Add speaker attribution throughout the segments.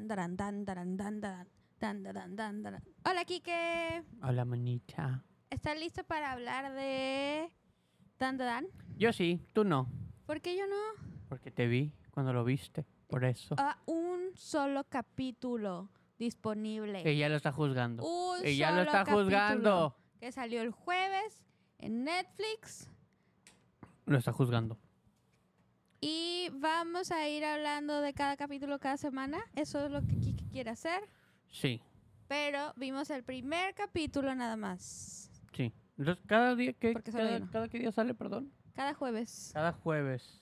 Speaker 1: daran, dan, daran, dan, daran, dan, daran, dan, daran. Hola, Kike.
Speaker 2: Hola, manita.
Speaker 1: ¿Estás listo para hablar de Dan Dan?
Speaker 2: Yo sí, tú no.
Speaker 1: ¿Por qué yo no?
Speaker 2: Porque te vi cuando lo viste, por eso.
Speaker 1: Un solo capítulo disponible.
Speaker 2: Ella lo está juzgando.
Speaker 1: Un
Speaker 2: Ella
Speaker 1: solo
Speaker 2: lo está
Speaker 1: capítulo
Speaker 2: juzgando.
Speaker 1: que salió el jueves en Netflix.
Speaker 2: Lo está juzgando.
Speaker 1: Y vamos a ir hablando de cada capítulo cada semana. Eso es lo que Kike quiere hacer.
Speaker 2: Sí,
Speaker 1: Pero vimos el primer capítulo nada más.
Speaker 2: sí. Entonces, cada día que
Speaker 1: Porque solo hay uno.
Speaker 2: cada qué día sale, perdón.
Speaker 1: Cada jueves.
Speaker 2: Cada jueves.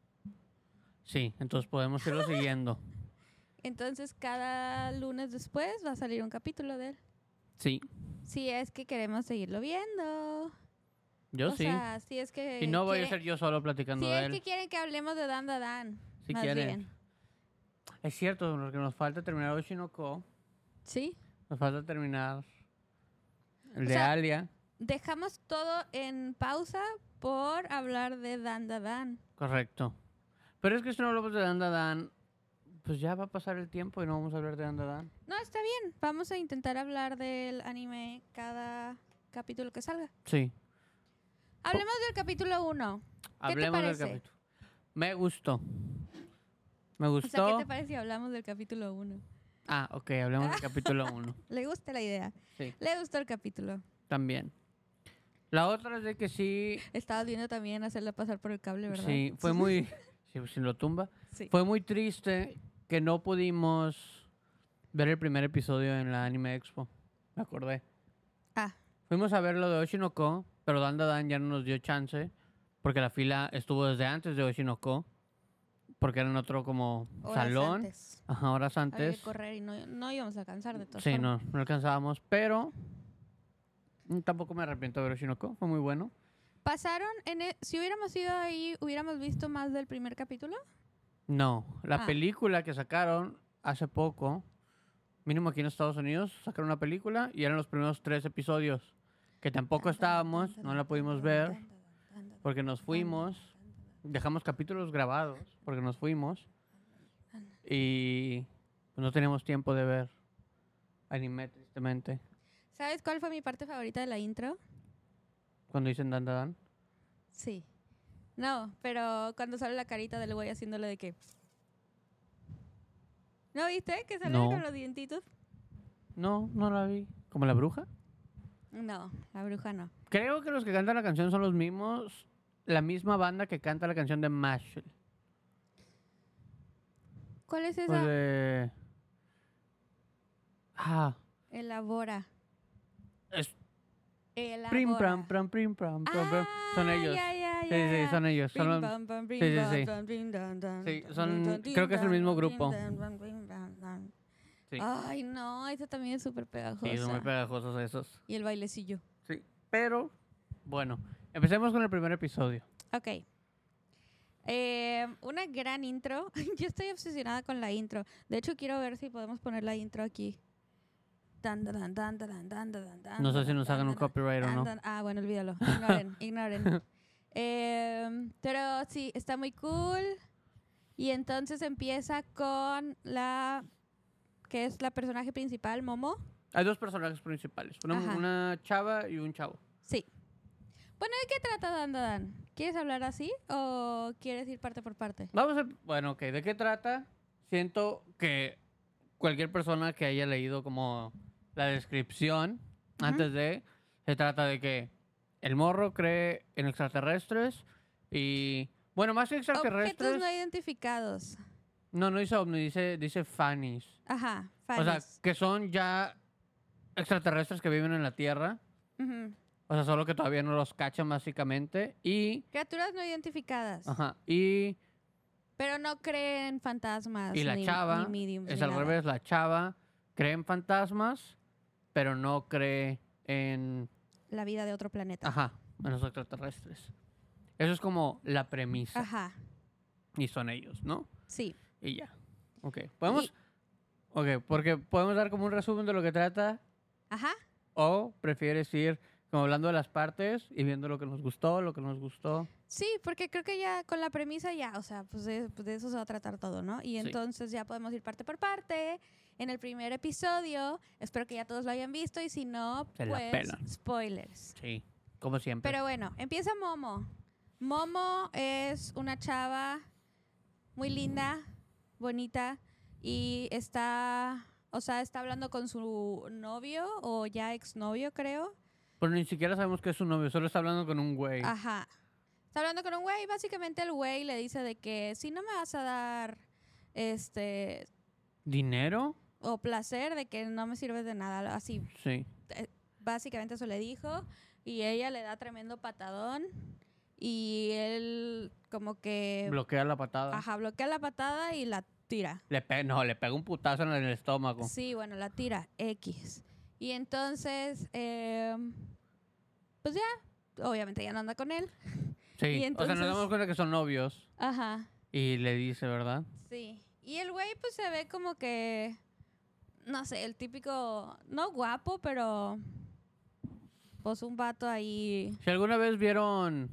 Speaker 2: Sí, entonces podemos irlo siguiendo.
Speaker 1: Entonces cada lunes después va a salir un capítulo de él.
Speaker 2: Sí,
Speaker 1: Si es que queremos seguirlo viendo.
Speaker 2: yo
Speaker 1: O
Speaker 2: sí.
Speaker 1: sea, si es que
Speaker 2: Y no voy a
Speaker 1: quieren-
Speaker 2: ser yo solo platicando
Speaker 1: si
Speaker 2: de
Speaker 1: es
Speaker 2: él.
Speaker 1: que quieren que hablemos de Dan Dan.
Speaker 2: Si
Speaker 1: más
Speaker 2: quieren.
Speaker 1: bien.
Speaker 2: Es cierto, lo que nos falta terminar Oshinoko.
Speaker 1: ¿Sí?
Speaker 2: Nos falta terminar el
Speaker 1: O
Speaker 2: de
Speaker 1: sea,
Speaker 2: Alia.
Speaker 1: Dejamos todo en pausa por hablar de Dan Dan.
Speaker 2: Correcto. Pero es que si no hablamos de Dan, pues ya va a pasar el tiempo y no vamos a hablar de Dan.
Speaker 1: No, está bien. Vamos a intentar hablar del anime cada capítulo que salga.
Speaker 2: Sí.
Speaker 1: Hablemos del capítulo 1. ¿Qué te
Speaker 2: Hablemos del
Speaker 1: parece?
Speaker 2: capítulo. Me gustó. Me
Speaker 1: O
Speaker 2: gustó.
Speaker 1: sea, ¿qué te parece si hablamos del capítulo 1?
Speaker 2: Ah, ok, hablemos del capítulo 1.
Speaker 1: Le gusta la idea.
Speaker 2: Sí,
Speaker 1: Le gustó el capítulo.
Speaker 2: también. La otra es de que sí,
Speaker 1: Estabas viendo también hacerla pasar por el cable, ¿verdad?
Speaker 2: sí, fue muy... si lo tumba.
Speaker 1: Sí.
Speaker 2: Fue muy triste que no pudimos ver el primer episodio en la Anime Expo. Me acordé.
Speaker 1: Ah,
Speaker 2: Fuimos a ver lo de Oshinoko, pero Dan ya no nos dio chance porque la fila estuvo desde antes de Oshinoko, porque era en otro como
Speaker 1: horas
Speaker 2: salón.
Speaker 1: antes.
Speaker 2: Ajá, horas
Speaker 1: Había que
Speaker 2: antes.
Speaker 1: correr y no íbamos a alcanzar de todas
Speaker 2: Sí,
Speaker 1: formas.
Speaker 2: no alcanzábamos, pero tampoco me arrepiento de ver Oshinoko, fue muy bueno.
Speaker 1: Pasaron si hubiéramos ido ahí, hubiéramos visto más del primer capítulo.
Speaker 2: No, la
Speaker 1: Ah.
Speaker 2: película que sacaron hace poco, mínimo aquí en Estados Unidos, sacaron una película y eran los primeros 3 episodios, que tampoco estábamos, no la pudimos ver porque nos fuimos, dejamos capítulos grabados porque nos fuimos y pues, no teníamos tiempo de ver anime, tristemente,
Speaker 1: ¿Sabes cuál fue mi parte favorita de la intro?
Speaker 2: cuando dicen Dan.
Speaker 1: Sí. No, pero cuando sale la carita del güey haciéndole de que... ¿No viste? Que sale
Speaker 2: No.
Speaker 1: con los dientitos.
Speaker 2: No la vi. ¿Como la bruja?
Speaker 1: No, la bruja no.
Speaker 2: Creo que los que cantan la canción son los mismos, la misma banda que canta la canción de Mashal.
Speaker 1: ¿Cuál es
Speaker 2: Pues
Speaker 1: esa?
Speaker 2: de...
Speaker 1: Elabora.
Speaker 2: Es
Speaker 1: Elabora.
Speaker 2: prim pram pram prim pram pram pram. Son ellos. Sí, son ellos. Son los- Sí, son- creo que es el mismo grupo. Sí,
Speaker 1: Ay, no, esa también es súper pegajosa.
Speaker 2: sí, son muy pegajosos esos.
Speaker 1: Y el bailecillo.
Speaker 2: Sí, pero bueno, empecemos con el primer episodio.
Speaker 1: Ok. Una gran intro. Yo estoy obsesionada con la intro. De hecho, quiero ver si podemos poner la intro aquí.
Speaker 2: No sé si nos hagan un copyright o no.
Speaker 1: Bueno, olvídalo. Ignoren. Pero sí, está muy cool. Y entonces empieza con la... que es la personaje principal, Momo.
Speaker 2: Hay 2 personajes principales,
Speaker 1: Ajá.
Speaker 2: una chava y un chavo.
Speaker 1: Sí. Bueno, ¿de qué trata Dan? ¿Quieres hablar así o quieres ir parte por parte?
Speaker 2: Vamos a... Bueno, ok, ¿de qué trata? Siento que cualquier persona que haya leído como la descripción antes de... Se trata de que el morro cree en extraterrestres y... Bueno, más que extraterrestres...
Speaker 1: Objetos no identificados.
Speaker 2: No dice ovni, dice fanis.
Speaker 1: Ajá,
Speaker 2: O sea,
Speaker 1: fanes.
Speaker 2: que son ya extraterrestres que viven en la Tierra.
Speaker 1: Ujú.
Speaker 2: O sea, solo que todavía no los cachan básicamente. Y...
Speaker 1: Criaturas no identificadas.
Speaker 2: Ajá. Y
Speaker 1: Pero no creen fantasmas.
Speaker 2: la
Speaker 1: ni
Speaker 2: chava,
Speaker 1: ni mediums,
Speaker 2: es
Speaker 1: ni
Speaker 2: al
Speaker 1: nada.
Speaker 2: revés, la chava cree en fantasmas, pero no cree en,
Speaker 1: La vida de otro planeta.
Speaker 2: ajá, en los extraterrestres. Eso es como la premisa.
Speaker 1: Ajá,
Speaker 2: Y son ellos, ¿no?
Speaker 1: sí.
Speaker 2: Y ya. Ok, ¿podemos? Ok, porque podemos dar como un resumen de lo que trata,
Speaker 1: Ajá.
Speaker 2: o prefieres ir como hablando de las partes y viendo lo que nos gustó, lo que nos gustó.
Speaker 1: Sí, porque creo que ya con la premisa ya, o sea, pues de eso se va a tratar todo, ¿no? Y
Speaker 2: Sí.
Speaker 1: entonces ya podemos ir parte por parte. En el primer episodio, espero que ya todos lo hayan visto y si no,
Speaker 2: Se la
Speaker 1: pues
Speaker 2: pelan.
Speaker 1: spoilers.
Speaker 2: Sí, como siempre.
Speaker 1: Pero bueno, empieza Momo. Momo es una chava muy linda, bonita y está hablando con su novio o ya exnovio, creo.
Speaker 2: Pero ni siquiera sabemos que es su novio, solo está hablando con un güey.
Speaker 1: Ajá. Está hablando con un güey, básicamente el güey le dice de que si no me vas a dar
Speaker 2: ¿Dinero?
Speaker 1: o placer, de que no me sirves de nada, así.
Speaker 2: Sí.
Speaker 1: Básicamente eso le dijo y ella le da tremendo patadón y él como que
Speaker 2: Bloquea la patada.
Speaker 1: ajá, bloquea la patada y la tira.
Speaker 2: Le pega un putazo en el estómago.
Speaker 1: Sí, bueno, la tira X. Y entonces pues ya, obviamente ya no anda con él.
Speaker 2: Sí,
Speaker 1: y
Speaker 2: o sea,
Speaker 1: entonces-
Speaker 2: nos damos cuenta que son novios.
Speaker 1: Ajá.
Speaker 2: Y le dice, ¿verdad?
Speaker 1: Sí. Y el güey pues se ve como que, no sé, el típico, no guapo, pero pues un vato ahí.
Speaker 2: Si alguna vez vieron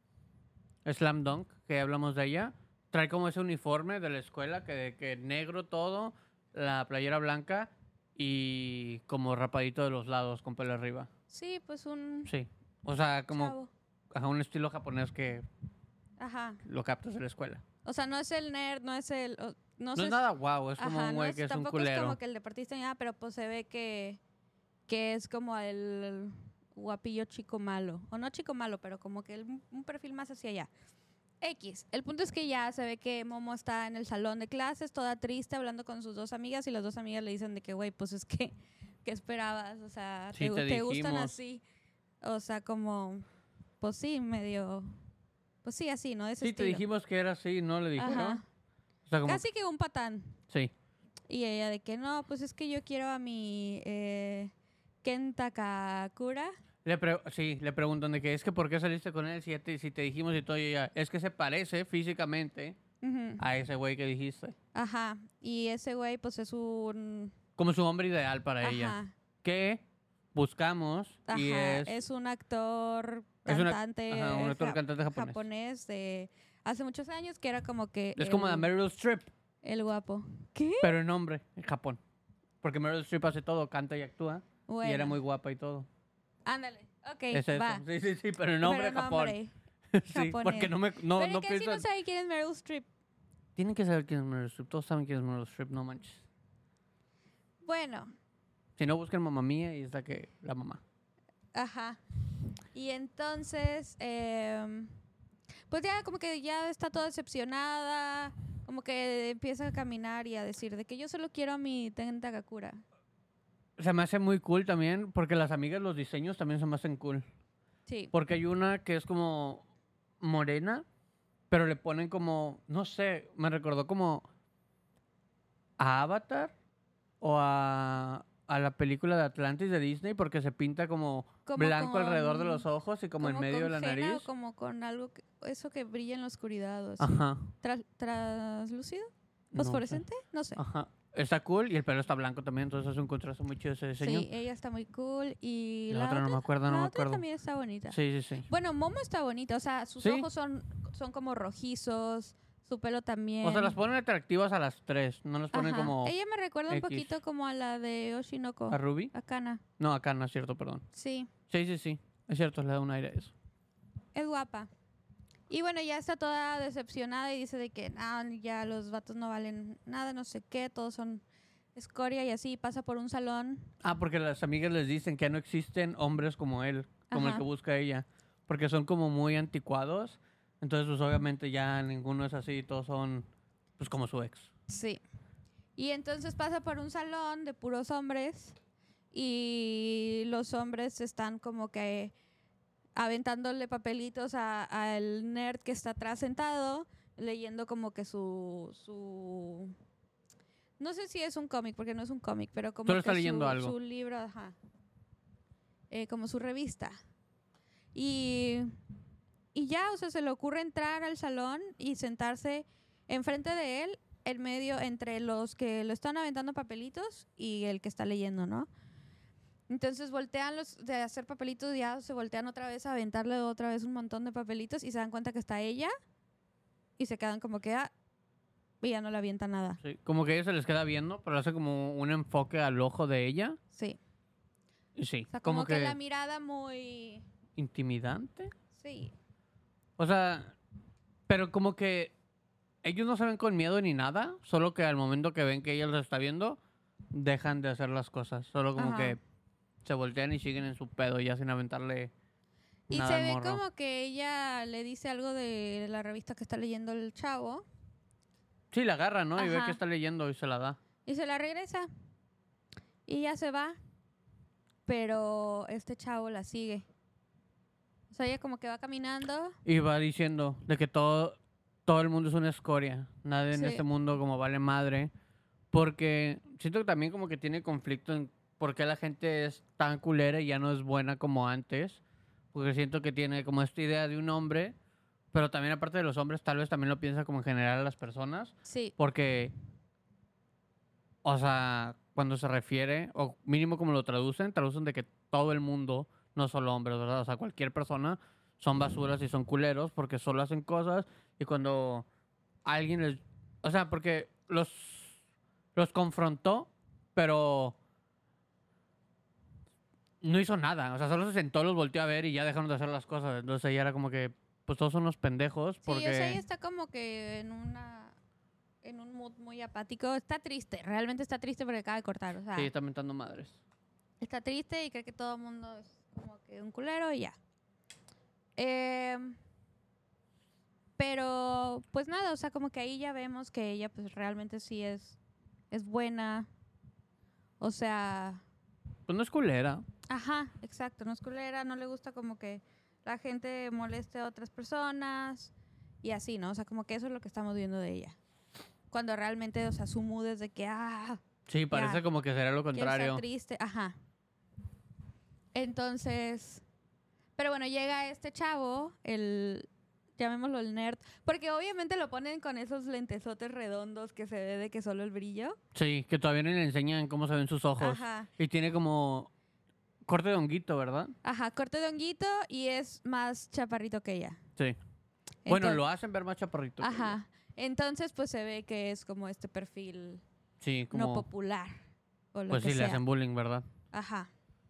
Speaker 2: Slam Dunk, que hablamos de ella, trae como ese uniforme de la escuela, que negro todo, la playera blanca y como rapadito de los lados con pelo arriba.
Speaker 1: Sí, pues un
Speaker 2: Sí. O sea, como
Speaker 1: chavo.
Speaker 2: ajá, un estilo japonés que
Speaker 1: Ajá.
Speaker 2: lo captas de la escuela.
Speaker 1: O sea, no es el nerd, no es el...
Speaker 2: No es nada guau, es como
Speaker 1: ajá,
Speaker 2: un
Speaker 1: no
Speaker 2: güey
Speaker 1: es-
Speaker 2: que es un
Speaker 1: tampoco
Speaker 2: culero.
Speaker 1: es como que el deportista ni nada, pero pues se ve que es como el guapillo chico malo. O no chico malo, pero como que un perfil más hacia allá. X. El punto es que ya se ve que Momo está en el salón de clases, toda triste, hablando con sus dos amigas, y las dos amigas le dicen de que, güey, pues es que, ¿qué esperabas? O sea,
Speaker 2: Sí, te
Speaker 1: te gustan
Speaker 2: dijimos.
Speaker 1: así. O sea, como, pues sí, medio, pues sí, así, ¿no? De ese
Speaker 2: Sí, te
Speaker 1: estilo.
Speaker 2: dijimos que era así, ¿no? Le dijeron.
Speaker 1: Ajá.
Speaker 2: O sea, como...
Speaker 1: Casi que un patán.
Speaker 2: Sí.
Speaker 1: Y ella de que no, pues es que yo quiero a mi Ken Takakura.
Speaker 2: Sí, le preguntan de que es que por qué saliste con él si te dijimos y todo y ella, es que se parece físicamente
Speaker 1: Ujú.
Speaker 2: a ese güey que dijiste.
Speaker 1: Ajá. Y ese güey, pues es un...
Speaker 2: Como su hombre ideal para ella.
Speaker 1: Ajá.
Speaker 2: Que buscamos y
Speaker 1: Ajá.
Speaker 2: es...
Speaker 1: Es un actor,
Speaker 2: Es una-
Speaker 1: cantante,
Speaker 2: ajá, un actor cantante japonés.
Speaker 1: de hace muchos años, que era como que...
Speaker 2: Es como la Meryl Streep,
Speaker 1: El guapo. ¿Qué?
Speaker 2: pero en hombre, en Japón. Porque Meryl Streep hace todo, canta y actúa.
Speaker 1: Bueno.
Speaker 2: Y era muy guapa y todo.
Speaker 1: Ándale. Ok,
Speaker 2: Es eso.
Speaker 1: va.
Speaker 2: Sí, pero en hombre,
Speaker 1: Pero en
Speaker 2: Japón.
Speaker 1: hombre.
Speaker 2: Sí,
Speaker 1: japonés.
Speaker 2: porque no
Speaker 1: Pero que si
Speaker 2: piensan...
Speaker 1: no sabe quién es Meryl Streep.
Speaker 2: Tienen que saber quién es Meryl Streep. Todos saben quién es Meryl Streep, no manches.
Speaker 1: Bueno,
Speaker 2: Si no, busquen Mamá Mía y está que la mamá.
Speaker 1: ajá. Y entonces, pues ya como que ya está toda decepcionada, como que empieza a caminar y a decir de que yo solo quiero a mi Ten Takakura.
Speaker 2: Se me hace muy cool también, porque las amigas, los diseños también se me hacen cool.
Speaker 1: Sí.
Speaker 2: Porque hay una que es como morena, pero le ponen como, no sé, me recordó como a Avatar o a la película de Atlantis de Disney, porque se pinta como
Speaker 1: Como
Speaker 2: blanco
Speaker 1: con-
Speaker 2: alrededor de los ojos y como en medio de
Speaker 1: con
Speaker 2: la
Speaker 1: henna
Speaker 2: nariz.
Speaker 1: O como con algo, eso que brilla en la oscuridad. O así.
Speaker 2: Ajá.
Speaker 1: ¿Translúcido?
Speaker 2: No sé.
Speaker 1: ¿Fosforescente? No sé.
Speaker 2: Ajá. Está cool y el pelo está blanco también, entonces es un contraste muy chido ese diseño.
Speaker 1: Sí, ella está muy cool. Y
Speaker 2: La otra no me acuerdo,
Speaker 1: la
Speaker 2: no me
Speaker 1: otra
Speaker 2: acuerdo.
Speaker 1: también está bonita.
Speaker 2: Sí, sí, sí.
Speaker 1: Bueno, Momo está bonita. O sea, sus
Speaker 2: Sí.
Speaker 1: ojos son como rojizos. Su pelo también.
Speaker 2: O sea, las ponen atractivas a las tres, no las ponen
Speaker 1: Ajá.
Speaker 2: como
Speaker 1: Ella me recuerda un
Speaker 2: X.
Speaker 1: poquito como a la de Oshinoko.
Speaker 2: a Ruby.
Speaker 1: A Kana.
Speaker 2: No, acá no es cierto, perdón.
Speaker 1: Sí,
Speaker 2: Sí, sí, sí. Es cierto, le da un aire a eso.
Speaker 1: es guapa. Y bueno, ya está toda decepcionada y dice de que ya los vatos no valen nada, no sé qué, todos son escoria y así. Pasa por un salón.
Speaker 2: Ah, porque las amigas les dicen que no existen hombres como él, como el
Speaker 1: Ajá.
Speaker 2: que busca ella. Porque son como muy anticuados. Entonces, pues obviamente ya ninguno es así, todos son pues como su ex.
Speaker 1: Sí. Y entonces pasa por un salón de puros hombres y los hombres están como que aventándole papelitos al nerd que está atrás sentado, leyendo como que su no sé si es un cómic, porque no es un cómic, pero como
Speaker 2: Solo
Speaker 1: que
Speaker 2: está leyendo algo.
Speaker 1: su libro, ajá. Como su revista. Y ya, o sea, se le ocurre entrar al salón y sentarse enfrente de él, en medio entre los que lo están aventando papelitos y el que está leyendo, ¿no? Entonces voltean de hacer papelitos, ya se voltean otra vez a aventarle otra vez un montón de papelitos y se dan cuenta que está ella y se quedan como que, y ya no le avienta nada.
Speaker 2: Sí, como que ella se les queda viendo, pero hace como un enfoque al ojo de ella.
Speaker 1: Sí.
Speaker 2: Y sí,
Speaker 1: O sea, como que la mirada muy...
Speaker 2: ¿Intimidante?
Speaker 1: Sí.
Speaker 2: O sea, pero como que ellos no se ven con miedo ni nada, solo que al momento que ven que ella los está viendo, dejan de hacer las cosas. Solo como
Speaker 1: Ajá.
Speaker 2: que se voltean y siguen en su pedo ya sin aventarle
Speaker 1: Y
Speaker 2: nada
Speaker 1: se
Speaker 2: al
Speaker 1: ve
Speaker 2: morro.
Speaker 1: como que ella le dice algo de la revista que está leyendo el chavo.
Speaker 2: Sí, la agarra, ¿no? Y ve
Speaker 1: Ajá.
Speaker 2: que está leyendo y se la da.
Speaker 1: Y se la regresa. Y ya se va. Pero este chavo la sigue. O sea, ella como que va caminando.
Speaker 2: Y va diciendo de que todo el mundo es una escoria. Nadie en
Speaker 1: Sí.
Speaker 2: este mundo como vale madre. Porque siento que también como que tiene conflicto en por qué la gente es tan culera y ya no es buena como antes. Porque siento que tiene como esta idea de un hombre, pero también aparte de los hombres tal vez también lo piensa como en general a las personas.
Speaker 1: Sí.
Speaker 2: Porque, o sea, cuando se refiere, o mínimo como lo traducen de que todo el mundo, no solo hombres, ¿verdad? O sea, cualquier persona son basuras y son culeros porque solo hacen cosas y cuando alguien les... O sea, porque los confrontó, pero no hizo nada. O sea, solo se sentó, los volteó a ver y ya dejaron de hacer las cosas. Entonces ella era como que, pues todos son unos pendejos
Speaker 1: Sí,
Speaker 2: porque...
Speaker 1: o sea, ella está como que en un mood muy apático. Está triste, realmente está triste porque acaba de cortar. O sea,
Speaker 2: Sí, está mentando madres.
Speaker 1: está triste y cree que todo el mundo es como que un culero y ya. Pero, pues nada, o sea, como que ahí ya vemos que ella pues realmente sí es buena. O sea,
Speaker 2: Pues no es culera.
Speaker 1: ajá, exacto, no es culera, no le gusta como que la gente moleste a otras personas y así, ¿no? O sea, como que eso es lo que estamos viendo de ella. Cuando realmente, o sea, su mood es de que,
Speaker 2: Sí, parece
Speaker 1: ya,
Speaker 2: como que sería lo
Speaker 1: quiero estar
Speaker 2: contrario.
Speaker 1: triste, ajá. Entonces, pero bueno, llega este chavo, llamémoslo el nerd, porque obviamente lo ponen con esos lentesotes redondos que se ve de que solo el brillo.
Speaker 2: Sí, que todavía no le enseñan cómo se ven sus ojos.
Speaker 1: Ajá.
Speaker 2: Y tiene como corte de honguito, ¿verdad?
Speaker 1: Ajá, corte de honguito y es más chaparrito que ella.
Speaker 2: Sí. Bueno,
Speaker 1: Entonces-
Speaker 2: lo hacen ver más chaparrito. que ella.
Speaker 1: Ajá. Entonces, pues se ve que es como este perfil
Speaker 2: Sí,
Speaker 1: no
Speaker 2: como...
Speaker 1: popular. O lo
Speaker 2: Pues
Speaker 1: que
Speaker 2: sí, le
Speaker 1: sea.
Speaker 2: hacen bullying, ¿verdad?
Speaker 1: Ajá.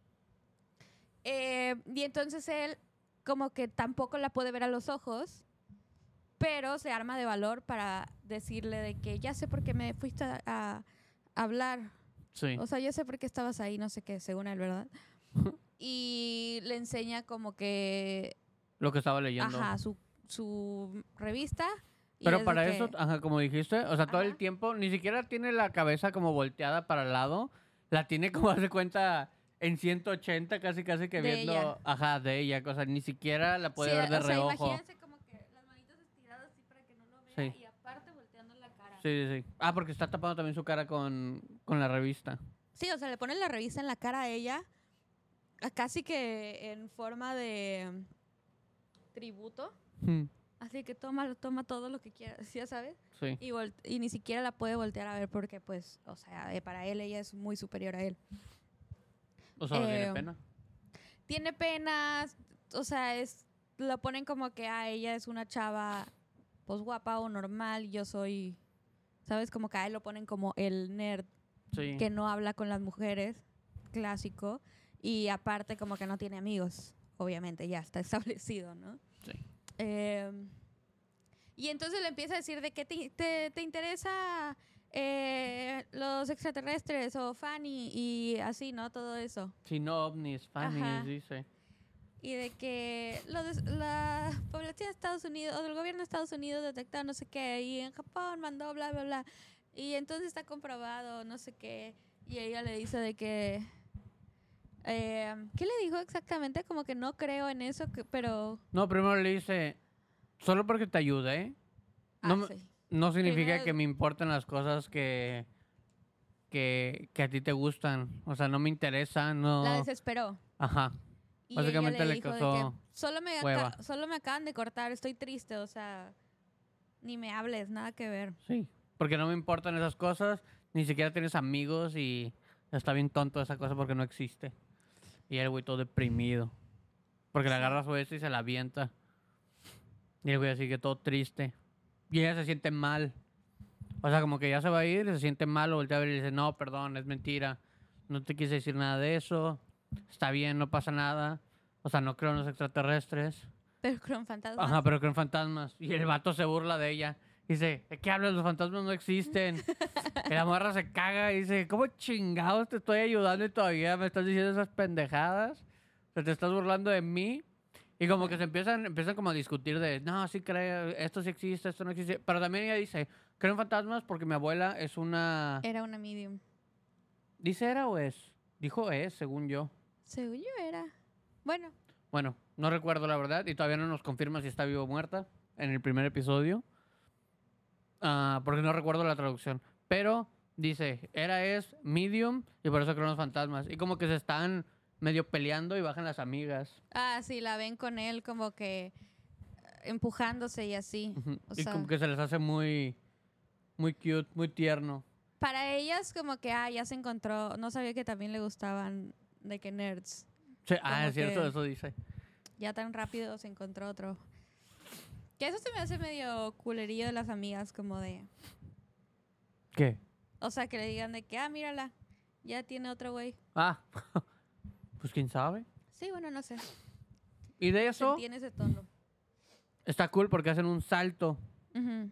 Speaker 1: Y entonces él como que tampoco la puede ver a los ojos, pero se arma de valor para decirle de que ya sé por qué me fuiste a hablar.
Speaker 2: Sí.
Speaker 1: O sea, ya sé por qué estabas ahí, no sé qué, según él, ¿verdad? Y le enseña como que,
Speaker 2: Lo que estaba leyendo.
Speaker 1: ajá, su revista. y
Speaker 2: Pero
Speaker 1: es de
Speaker 2: para
Speaker 1: que-
Speaker 2: eso, ajá, como dijiste, o sea, todo el
Speaker 1: Ajá.
Speaker 2: tiempo, ni siquiera tiene la cabeza como volteada para el lado, la tiene como hace cuenta en 180, casi que
Speaker 1: De
Speaker 2: viendo,
Speaker 1: ella.
Speaker 2: ajá, de ella, o sea, ni siquiera la puede
Speaker 1: Sí,
Speaker 2: ver de
Speaker 1: o sea,
Speaker 2: reojo.
Speaker 1: imagínense como que las manitas estiradas así para que no lo vea
Speaker 2: Sí.
Speaker 1: y aparte volteando la cara.
Speaker 2: Sí, sí, sí. Ah, porque está tapando también su cara con la revista.
Speaker 1: Sí, o sea, le ponen la revista en la cara a ella, casi que en forma de tributo.
Speaker 2: Hmm,
Speaker 1: Así que toma todo lo que quieras, ya sabes.
Speaker 2: Sí.
Speaker 1: Y ni siquiera la puede voltear a ver porque, pues, o sea, para él ella es muy superior a él.
Speaker 2: O sea, no tiene
Speaker 1: Eh,
Speaker 2: pena.
Speaker 1: Tiene penas, o sea, lo ponen como que ella es una chava, pues, guapa o normal, y yo soy, ¿sabes? Como que a él lo ponen como el nerd
Speaker 2: Sí.
Speaker 1: que no habla con las mujeres, clásico, y aparte como que no tiene amigos, obviamente, ya está establecido, ¿no?
Speaker 2: Sí.
Speaker 1: Y entonces le empieza a decir de que te interesa los extraterrestres o Fanny y así, ¿no? Todo eso.
Speaker 2: Sí, no ovnis, fannies,
Speaker 1: Ajá.
Speaker 2: dice.
Speaker 1: Y de que la población de Estados Unidos, o del gobierno de Estados Unidos detectó no sé qué, y en Japón mandó bla, bla, bla. Y entonces está comprobado, no sé qué. Y ella le dice de que... ¿qué le dijo exactamente? Como que no creo en eso, pero...
Speaker 2: No, primero le dice, solo porque te ayude, no,
Speaker 1: sí.
Speaker 2: no significa
Speaker 1: Primero-
Speaker 2: que me importen las cosas que a ti te gustan. O sea, no me interesa, no...
Speaker 1: La desesperó.
Speaker 2: Ajá.
Speaker 1: Y
Speaker 2: Básicamente
Speaker 1: ella le
Speaker 2: le
Speaker 1: dijo de
Speaker 2: causó
Speaker 1: que
Speaker 2: hueva.
Speaker 1: solo me acaban de cortar, estoy triste, o sea, ni me hables, nada que ver.
Speaker 2: Sí. Porque no me importan esas cosas, ni siquiera tienes amigos y está bien tonto esa cosa porque no existe. Y el güey todo deprimido. Porque le agarra su y se la avienta. Y el güey así que todo triste. Y ella se siente mal. O sea, como que ya se va a ir, se siente mal, lo voltea a ver y dice, no, perdón, es mentira. No te quise decir nada de eso. Está bien, no pasa nada. O sea, no creo en los extraterrestres.
Speaker 1: Pero con fantasmas.
Speaker 2: Ajá, pero creo en fantasmas. Y el vato se burla de ella. Dice, ¿de qué hablas? Los fantasmas no existen. Y la morra se caga y dice, ¿cómo chingados te estoy ayudando y todavía me estás diciendo esas pendejadas? O sea, te estás burlando de mí. Y como que se empiezan como a discutir de, no, sí creo, esto sí existe, esto no existe. Pero también ella dice, creo en fantasmas porque mi abuela es una...
Speaker 1: Era una medium.
Speaker 2: ¿Dice era o es? Dijo es, según yo.
Speaker 1: Según yo era. Bueno.
Speaker 2: Bueno, no recuerdo la verdad y todavía no nos confirma si está viva o muerta en el primer episodio. Porque no recuerdo la traducción. Pero dice, era es medium y por eso creo en los fantasmas. Y como que se están medio peleando y bajan las amigas.
Speaker 1: Sí, la ven con él como que empujándose y así.
Speaker 2: Ujú.
Speaker 1: O
Speaker 2: Y
Speaker 1: sea,
Speaker 2: como que se les hace muy, muy cute, muy tierno.
Speaker 1: para ellas como que, ya se encontró, no sabía que también le gustaban de que nerds.
Speaker 2: Sí,
Speaker 1: Como
Speaker 2: es cierto,
Speaker 1: que-
Speaker 2: eso dice.
Speaker 1: Ya tan rápido se encontró otro. Que eso se me hace medio culerillo de las amigas, como de...
Speaker 2: ¿Qué?
Speaker 1: O sea, que le digan de que, mírala, ya tiene otro güey.
Speaker 2: Pues quién sabe.
Speaker 1: Sí, bueno, no sé.
Speaker 2: Y de eso
Speaker 1: Tiene ese tono.
Speaker 2: está cool porque hacen un salto.
Speaker 1: Ujú.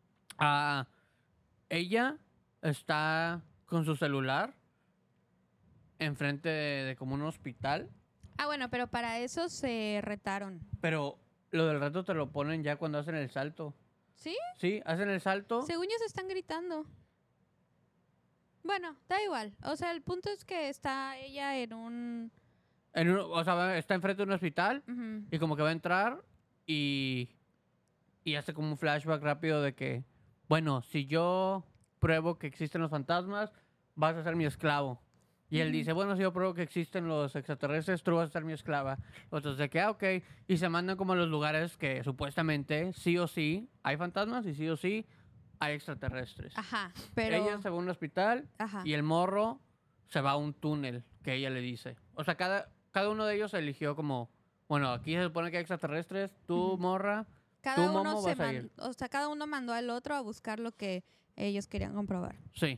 Speaker 2: Ella está con su celular enfrente de como un hospital.
Speaker 1: Bueno, pero para eso se retaron.
Speaker 2: Pero lo del reto te lo ponen ya cuando hacen el salto.
Speaker 1: ¿Sí?
Speaker 2: Sí, hacen el salto.
Speaker 1: Según yo se están gritando. Bueno, da igual. O sea, el punto es que está ella en un...
Speaker 2: O sea, está enfrente de un hospital
Speaker 1: Ujú.
Speaker 2: y como que va a entrar y hace como un flashback rápido de que, bueno, si yo pruebo que existen los fantasmas, vas a ser mi esclavo. Y él
Speaker 1: Ujú.
Speaker 2: dice, bueno, si yo pruebo que existen los extraterrestres, tú vas a ser mi esclava. Entonces, de que, ok. Y se mandan como a los lugares que supuestamente sí o sí hay fantasmas y sí o sí hay extraterrestres.
Speaker 1: Ajá, pero...
Speaker 2: Ella se va a un hospital
Speaker 1: Ajá.
Speaker 2: y el morro se va a un túnel que ella le dice. O sea, cada uno de ellos eligió como, bueno, aquí se supone que hay extraterrestres, tú,
Speaker 1: Ujú.
Speaker 2: Tú,
Speaker 1: Cada uno
Speaker 2: Momo,
Speaker 1: se
Speaker 2: vas a ir.
Speaker 1: o sea, cada uno mandó al otro a buscar lo que ellos querían comprobar.
Speaker 2: Sí.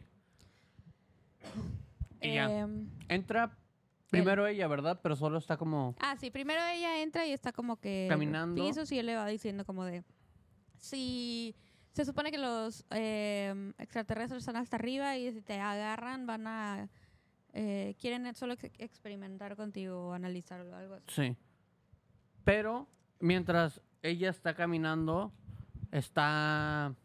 Speaker 2: Y ya.
Speaker 1: Em,
Speaker 2: Entra primero ella, ¿verdad? Pero solo está como...
Speaker 1: sí, primero ella entra y está como que...
Speaker 2: Caminando.
Speaker 1: Pisos y él le va diciendo como de... Si se supone que los extraterrestres están hasta arriba y si te agarran van a... quieren solo experimentar contigo o analizarlo o algo así.
Speaker 2: Sí. Pero mientras ella está caminando, está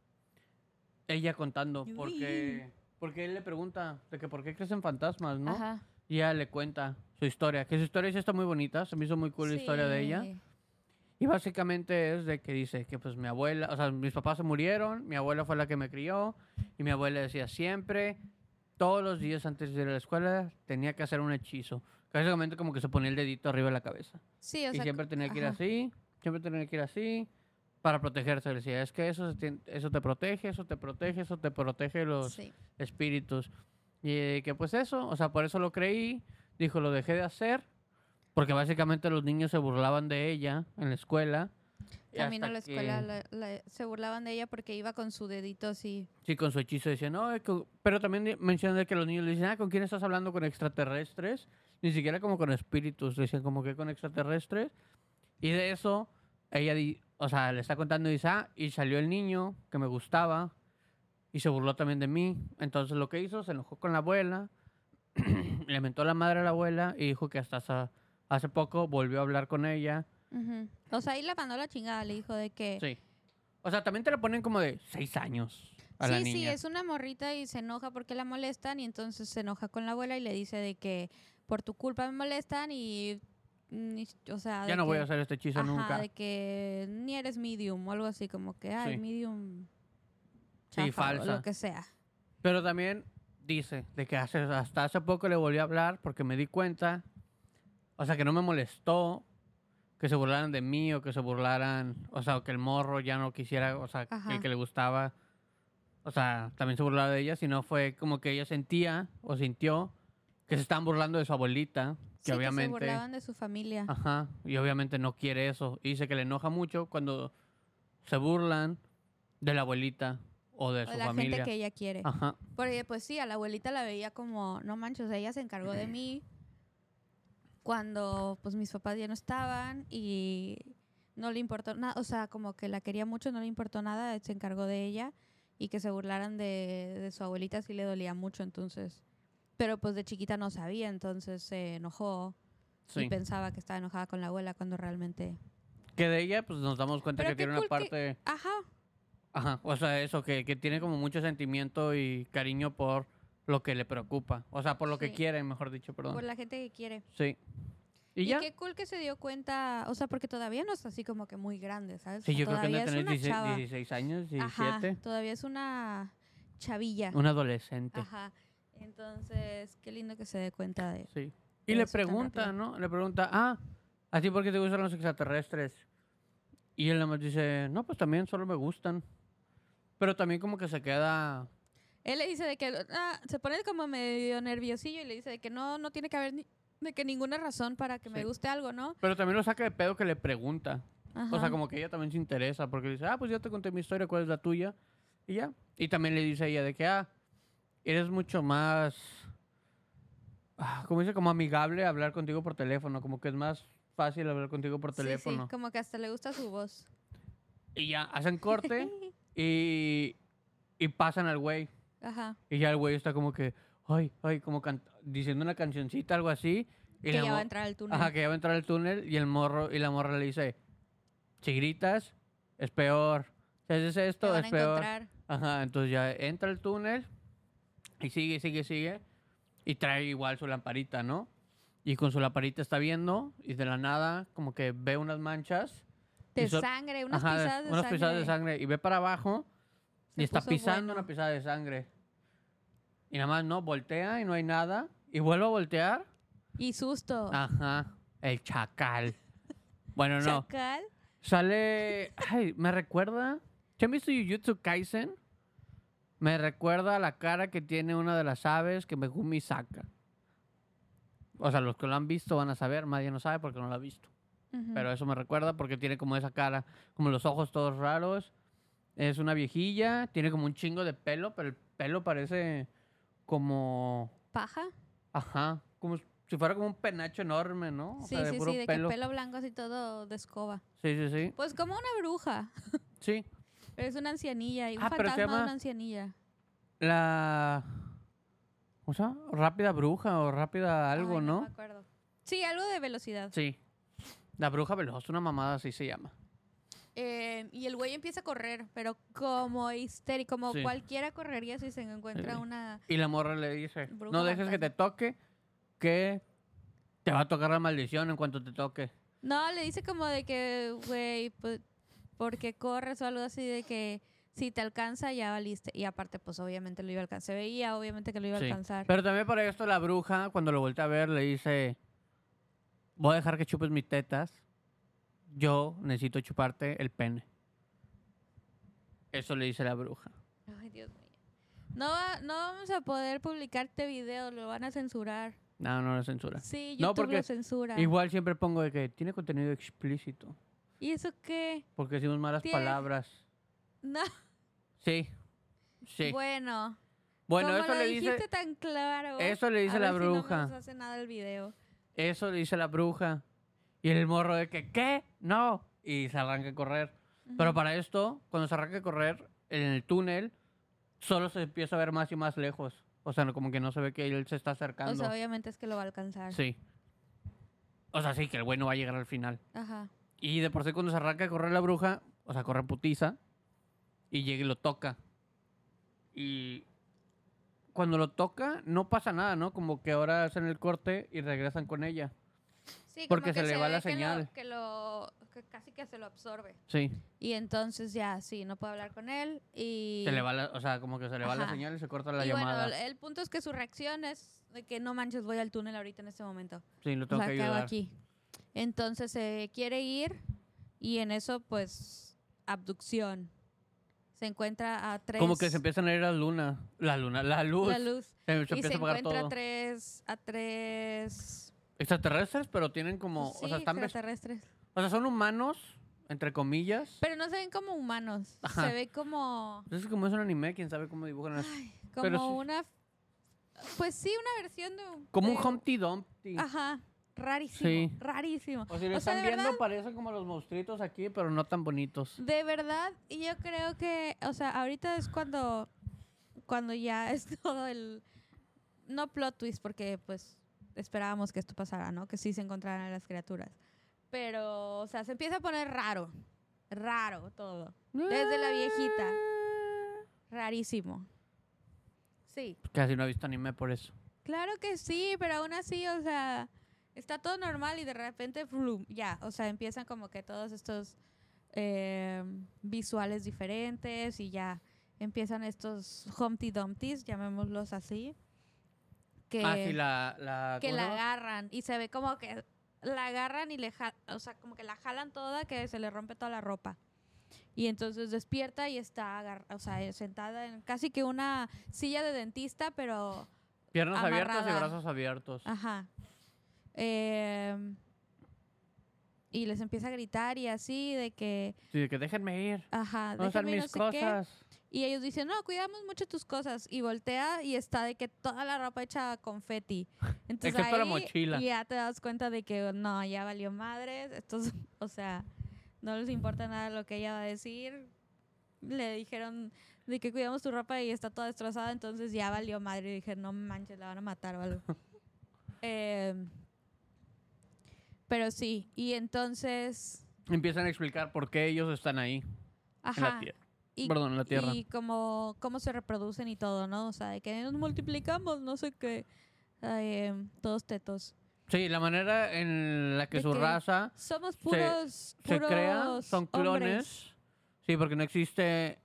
Speaker 2: ella contando porque él le pregunta de que por qué crees en fantasmas, ¿no?
Speaker 1: Ajá.
Speaker 2: Y ella le cuenta su historia, que su historia sí está muy bonita, se me hizo muy cool la historia de ella.
Speaker 1: Sí.
Speaker 2: Y básicamente es de que dice que pues mi abuela, o sea, mis papás se murieron, mi abuela fue la que me crió y mi abuela decía siempre, todos los días antes de ir a la escuela tenía que hacer un hechizo. Que básicamente como que se ponía el dedito arriba de la cabeza.
Speaker 1: Sí, o
Speaker 2: Y
Speaker 1: sea...
Speaker 2: siempre tenía que ir
Speaker 1: ajá.
Speaker 2: así, siempre tenía que ir así para protegerse. Decía, es que eso te protege, eso te protege, eso te protege los
Speaker 1: Sí.
Speaker 2: espíritus. Y que pues eso, o sea, por eso lo creí. Dijo, lo dejé de hacer. Porque básicamente los niños se burlaban de ella en la escuela. y
Speaker 1: También a
Speaker 2: hasta
Speaker 1: la escuela
Speaker 2: que-
Speaker 1: se burlaban de ella porque iba con su dedito así.
Speaker 2: Sí, con su hechizo decían, no, pero también mencionan de que los niños le dicen, ¿con quién estás hablando? ¿Con extraterrestres? Ni siquiera como con espíritus, decían como que con extraterrestres. Y de eso, ella, o sea, le está contando y dice, y salió el niño que me gustaba y se burló también de mí. Entonces lo que hizo, se enojó con la abuela, le mentó la madre a la abuela y dijo que hasta hace poco volvió a hablar con ella.
Speaker 1: Ujú. O sea, ahí la mandó a la chingada, le dijo de que...
Speaker 2: Sí. O sea, también te la ponen como de 6 años a la
Speaker 1: Sí, sí,
Speaker 2: niña.
Speaker 1: es una morrita y se enoja porque la molestan y entonces se enoja con la abuela y le dice de que por tu culpa me molestan y... o sea,
Speaker 2: Ya no voy a hacer este hechizo
Speaker 1: ajá,
Speaker 2: nunca.
Speaker 1: de que ni eres medium o algo así, como que,
Speaker 2: Sí.
Speaker 1: medium...
Speaker 2: Sí,
Speaker 1: chafa, o
Speaker 2: falsa.
Speaker 1: lo que sea.
Speaker 2: Pero también dice de que hasta hace poco le volví a hablar porque me di cuenta, o sea, que no me molestó que se burlaran de mí o que se burlaran, o sea, o que el morro ya no quisiera, o sea,
Speaker 1: Ajá.
Speaker 2: el que le gustaba, o sea, también se burlaba de ella, sino fue como que ella sentía o sintió que se estaban burlando de su abuelita
Speaker 1: Sí, que se
Speaker 2: obviamente...
Speaker 1: burlaban de su familia.
Speaker 2: Ajá, y obviamente no quiere eso. Y dice que le enoja mucho cuando se burlan de la abuelita o de
Speaker 1: O
Speaker 2: su
Speaker 1: la
Speaker 2: familia.
Speaker 1: gente que ella quiere.
Speaker 2: Ajá,
Speaker 1: Porque pues sí, a la abuelita la veía como, no manches, ella se encargó de mí cuando pues mis papás ya no estaban y no le importó nada, o sea, como que la quería mucho, no le importó nada, se encargó de ella y que se burlaran de su abuelita sí le dolía mucho, entonces, pero pues de chiquita no sabía, entonces se enojó y
Speaker 2: sí.
Speaker 1: pensaba que estaba enojada con la abuela cuando realmente...
Speaker 2: Que de ella, pues nos damos cuenta
Speaker 1: Pero
Speaker 2: que
Speaker 1: qué
Speaker 2: tiene una
Speaker 1: cool
Speaker 2: parte...
Speaker 1: Ajá,
Speaker 2: Ajá, o sea, eso, que tiene como mucho sentimiento y cariño por lo que le preocupa. O sea, por lo que
Speaker 1: sí,
Speaker 2: quiere, mejor dicho, perdón.
Speaker 1: por la gente que quiere.
Speaker 2: Sí. ¿Y
Speaker 1: Y
Speaker 2: ya?
Speaker 1: qué cool que se dio cuenta, o sea, porque todavía no está así como que muy grande, ¿sabes? O
Speaker 2: Sí,
Speaker 1: sea,
Speaker 2: yo creo que han de
Speaker 1: todavía es
Speaker 2: tener
Speaker 1: una chava.
Speaker 2: 16 años,
Speaker 1: Ajá,
Speaker 2: 17.
Speaker 1: todavía es una chavilla.
Speaker 2: Un adolescente.
Speaker 1: Ajá. Entonces, qué lindo que se dé cuenta de
Speaker 2: Sí. Y
Speaker 1: de
Speaker 2: le
Speaker 1: eso tan
Speaker 2: pregunta,
Speaker 1: rápido.
Speaker 2: ¿no? Le pregunta, ¿a ti por qué te gustan los extraterrestres? Y él nada más dice, no, pues también solo me gustan. Pero también como que se queda...
Speaker 1: Él le dice de que se pone como medio nerviosillo y le dice de que no tiene que haber de que ninguna razón para que me
Speaker 2: Sí.
Speaker 1: guste algo, ¿no?
Speaker 2: Pero también lo saca de pedo que le pregunta.
Speaker 1: Ajá.
Speaker 2: O sea, como que ella también se interesa porque dice, pues ya te conté mi historia, ¿cuál es la tuya? Y ya. Y también le dice a ella de que, eres mucho más, como dice, como amigable hablar contigo por teléfono, como que es más fácil hablar contigo por teléfono.
Speaker 1: Sí, como que hasta le gusta su voz.
Speaker 2: Y ya, hacen corte y pasan al güey.
Speaker 1: Ajá.
Speaker 2: Y ya el güey está como que, ay, como diciendo una cancioncita, algo así. Y
Speaker 1: Que
Speaker 2: la
Speaker 1: ya va a
Speaker 2: mo-
Speaker 1: entrar al túnel.
Speaker 2: Ajá, que ya va a entrar al túnel y el morro y la morra le dice, si gritas, es peor. Si haces
Speaker 1: Te
Speaker 2: esto,
Speaker 1: van a
Speaker 2: es peor.
Speaker 1: encontrar.
Speaker 2: Ajá, entonces ya entra al túnel y sigue. Y trae igual su lamparita, ¿no? Y con su lamparita está viendo y de la nada como que ve unas manchas.
Speaker 1: De
Speaker 2: y so-
Speaker 1: sangre, unas
Speaker 2: Ajá,
Speaker 1: pisadas de
Speaker 2: unas
Speaker 1: sangre.
Speaker 2: pisadas de sangre. Y ve para abajo
Speaker 1: Se
Speaker 2: y está
Speaker 1: puso
Speaker 2: pisando
Speaker 1: bueno.
Speaker 2: una pisada de sangre. Y nada más, ¿no? Voltea y no hay nada. Y vuelve a voltear.
Speaker 1: Y susto.
Speaker 2: Ajá, el chacal. Bueno, no.
Speaker 1: Chacal.
Speaker 2: Sale... Ay, me recuerda... ¿Ya han visto Jujutsu Kaisen? Me recuerda a la cara que tiene una de las aves que Megumi saca. O sea, los que lo han visto van a saber. Nadie no sabe porque no lo ha visto.
Speaker 1: Ujú.
Speaker 2: Pero eso me recuerda porque tiene como esa cara. Como los ojos todos raros. Es una viejilla. Tiene como un chingo de pelo. Pero el pelo parece como...
Speaker 1: ¿Paja?
Speaker 2: Ajá. Como si fuera como un penacho enorme, ¿no? O
Speaker 1: Sí,
Speaker 2: sea, de
Speaker 1: sí,
Speaker 2: puro
Speaker 1: sí, de
Speaker 2: pelo.
Speaker 1: que pelo blanco así todo de escoba.
Speaker 2: Sí.
Speaker 1: Pues como una bruja.
Speaker 2: Sí.
Speaker 1: Pero es una ancianilla y un
Speaker 2: Pero se
Speaker 1: fantasma de
Speaker 2: llama
Speaker 1: una ancianilla.
Speaker 2: la... ¿Cómo se llama? Rápida bruja o rápida algo,
Speaker 1: Ay,
Speaker 2: ¿no?
Speaker 1: me acuerdo. Sí, algo de velocidad.
Speaker 2: Sí. La bruja veloz, una mamada así se llama.
Speaker 1: Y el güey empieza a correr, pero como histérico, como
Speaker 2: Sí.
Speaker 1: cualquiera correría si se encuentra
Speaker 2: Sí.
Speaker 1: una...
Speaker 2: Y la morra le dice,
Speaker 1: Bruja
Speaker 2: no dejes que
Speaker 1: fantasma.
Speaker 2: te toque, que te va a tocar la maldición en cuanto te toque.
Speaker 1: No, le dice como de que, güey, pues, porque corres o algo así de que si te alcanza ya valiste. Y aparte, pues obviamente lo iba a alcanzar. Se veía obviamente que lo iba a
Speaker 2: Sí.
Speaker 1: alcanzar.
Speaker 2: Pero también para esto la bruja, cuando lo voltea a ver, le dice, voy a dejar que chupes mis tetas. Yo necesito chuparte el pene. Eso le dice la bruja.
Speaker 1: Ay, Dios mío. No vamos a poder publicar este video, lo van a censurar.
Speaker 2: No, no la censura.
Speaker 1: Sí, YouTube
Speaker 2: No, porque
Speaker 1: lo censura.
Speaker 2: igual siempre pongo de que tiene contenido explícito.
Speaker 1: ¿Y eso qué?
Speaker 2: Porque decimos malas
Speaker 1: Tiene-
Speaker 2: palabras.
Speaker 1: No,
Speaker 2: Sí. Sí.
Speaker 1: bueno.
Speaker 2: Bueno,
Speaker 1: como
Speaker 2: eso
Speaker 1: lo
Speaker 2: le dice...
Speaker 1: dijiste tan claro.
Speaker 2: Eso le dice
Speaker 1: a
Speaker 2: la
Speaker 1: ver si
Speaker 2: bruja.
Speaker 1: no nos hace nada el video.
Speaker 2: Eso le dice la bruja. Y el morro de que, ¿qué? No. Y se arranca a correr. Pero
Speaker 1: Ujú.
Speaker 2: para esto, cuando se arranca a correr, en el túnel, solo se empieza a ver más y más lejos. O sea, como que no se ve que él se está acercando.
Speaker 1: O sea, obviamente es que lo va a alcanzar.
Speaker 2: Sí. O sea, sí, que el güey no va a llegar al final.
Speaker 1: Ajá.
Speaker 2: Y de por sí cuando se arranca a correr la bruja, o sea, corre putiza, y llega y lo toca. Y cuando lo toca, no pasa nada, ¿no? Como que ahora hacen el corte y regresan con ella.
Speaker 1: Sí,
Speaker 2: Porque
Speaker 1: como que
Speaker 2: se le va
Speaker 1: ve
Speaker 2: la
Speaker 1: que
Speaker 2: señal.
Speaker 1: que casi que se lo absorbe.
Speaker 2: Sí.
Speaker 1: Y entonces ya, sí, no puede hablar con él y...
Speaker 2: Se le va o sea, como que se le va la
Speaker 1: Ajá.
Speaker 2: señal y se corta la
Speaker 1: y
Speaker 2: llamada.
Speaker 1: bueno, el punto es que su reacción es de que no manches, voy al túnel ahorita en este momento.
Speaker 2: Sí, lo
Speaker 1: O
Speaker 2: tengo
Speaker 1: sea,
Speaker 2: que
Speaker 1: ¿qué hago
Speaker 2: ayudar.
Speaker 1: aquí? Entonces se quiere ir y en eso, pues, abducción. Se encuentra a tres...
Speaker 2: Como que se empiezan a ir la luz.
Speaker 1: La luz.
Speaker 2: Se
Speaker 1: Y
Speaker 2: empieza
Speaker 1: se
Speaker 2: a apagar
Speaker 1: encuentra
Speaker 2: todo.
Speaker 1: a tres
Speaker 2: extraterrestres, pero tienen como...
Speaker 1: Sí,
Speaker 2: o sea, están
Speaker 1: extraterrestres.
Speaker 2: o sea, son humanos, entre comillas.
Speaker 1: Pero no se ven como humanos.
Speaker 2: Ajá.
Speaker 1: Se ve como...
Speaker 2: Entonces, como es un anime, quién sabe cómo dibujan eso.
Speaker 1: Como
Speaker 2: Pero sí.
Speaker 1: una... Pues sí, una versión de...
Speaker 2: Como
Speaker 1: de-
Speaker 2: un Humpty Dumpty.
Speaker 1: Ajá. Rarísimo.
Speaker 2: Sí.
Speaker 1: Rarísimo.
Speaker 2: O si lo
Speaker 1: O sea,
Speaker 2: están
Speaker 1: de
Speaker 2: viendo,
Speaker 1: verdad,
Speaker 2: parecen como los monstruitos aquí, pero no tan bonitos.
Speaker 1: de verdad, y yo creo que... O sea, ahorita es cuando ya es todo el... No plot twist, porque pues esperábamos que esto pasara, ¿no? Que sí se encontraran las criaturas. Pero, o sea, se empieza a poner raro. Raro todo. Desde la viejita. Rarísimo. Sí.
Speaker 2: Casi no he visto anime por eso.
Speaker 1: Claro que sí, pero aún así, o sea, está todo normal y de repente, ¡flum! Ya, o sea, empiezan como que todos estos visuales diferentes y ya empiezan estos Humpty Dumptys, llamémoslos así, que,
Speaker 2: Sí, la
Speaker 1: que
Speaker 2: ¿cómo
Speaker 1: la
Speaker 2: se llama?
Speaker 1: agarran y se ve como que la agarran y o sea, como que la jalan toda, que se le rompe toda la ropa. Y entonces despierta y está, o sea, sentada en casi que una silla de dentista, pero...
Speaker 2: Piernas abiertas y
Speaker 1: amarrada.
Speaker 2: brazos abiertos.
Speaker 1: Ajá. Y les empieza a gritar y así de que,
Speaker 2: Sí, de que déjenme ir.
Speaker 1: ajá,
Speaker 2: No están
Speaker 1: déjame y
Speaker 2: mis
Speaker 1: no sé qué.
Speaker 2: cosas.
Speaker 1: Y ellos dicen, no, cuidamos mucho tus cosas. Y voltea y está de que toda la ropa hecha confeti. Entonces
Speaker 2: Excepto la
Speaker 1: ahí
Speaker 2: mochila.
Speaker 1: ya te das cuenta de que no, ya valió madres. Estos, o sea, no les importa nada lo que ella va a decir. Le dijeron de que cuidamos tu ropa y está toda destrozada, entonces ya valió madre. Y dije, no manches, la van a matar o algo. Pero sí, y entonces...
Speaker 2: Empiezan a explicar por qué ellos están ahí. En la
Speaker 1: Ajá.
Speaker 2: tierra.
Speaker 1: Y,
Speaker 2: Perdón, en la tierra.
Speaker 1: y cómo se reproducen y todo, ¿no? O sea, de que nos multiplicamos, no sé qué. Todos tetos.
Speaker 2: Sí, la manera en la que
Speaker 1: De
Speaker 2: su
Speaker 1: que
Speaker 2: raza
Speaker 1: Somos
Speaker 2: se crea son clones.
Speaker 1: hombres.
Speaker 2: Sí, porque no existe...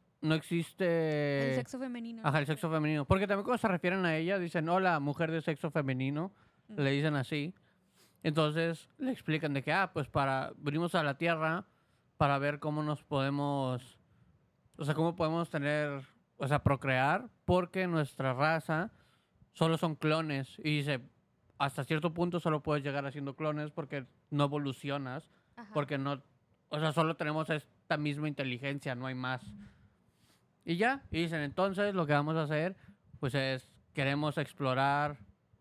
Speaker 1: El sexo femenino.
Speaker 2: Ajá, el sexo femenino. Porque también cuando se refieren a ella, dicen, hola, mujer de sexo femenino.
Speaker 1: Mm.
Speaker 2: Le dicen así. Entonces le explican de que, pues venimos a la Tierra para ver cómo nos podemos, o sea, cómo podemos tener, o sea, procrear, porque nuestra raza solo son clones. Y dice, hasta cierto punto solo puedes llegar haciendo clones porque no evolucionas,
Speaker 1: Ajá.
Speaker 2: porque no, o sea, solo tenemos esta misma inteligencia, no hay más. Y ya, y dicen, entonces lo que vamos a hacer, pues queremos explorar.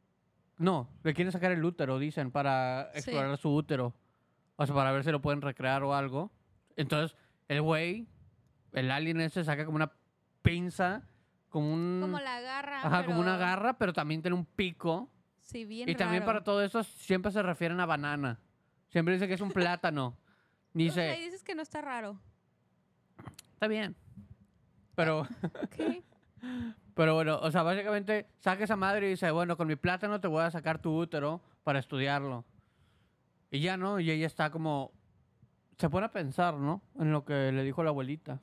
Speaker 2: No, le quieren sacar el útero, dicen, para
Speaker 1: Sí.
Speaker 2: explorar su útero. O sea, para ver si lo pueden recrear o algo. Entonces, el güey, el alien ese, saca como una pinza, como un...
Speaker 1: Como la garra.
Speaker 2: Ajá, como una
Speaker 1: pero-
Speaker 2: garra, pero también tiene un pico.
Speaker 1: Sí, bien
Speaker 2: Y también
Speaker 1: raro.
Speaker 2: para todo eso siempre se refieren a banana. Siempre dice que es un plátano.
Speaker 1: O sea, y
Speaker 2: Dice,
Speaker 1: dices que no está raro.
Speaker 2: está bien. Pero...
Speaker 1: ¿Qué?
Speaker 2: Pero bueno, o sea, básicamente saca esa madre y dice, bueno, con mi plátano te voy a sacar tu útero para estudiarlo. Y ya, ¿no? Y ella está como... Se pone a pensar, ¿no? En lo que le dijo la abuelita.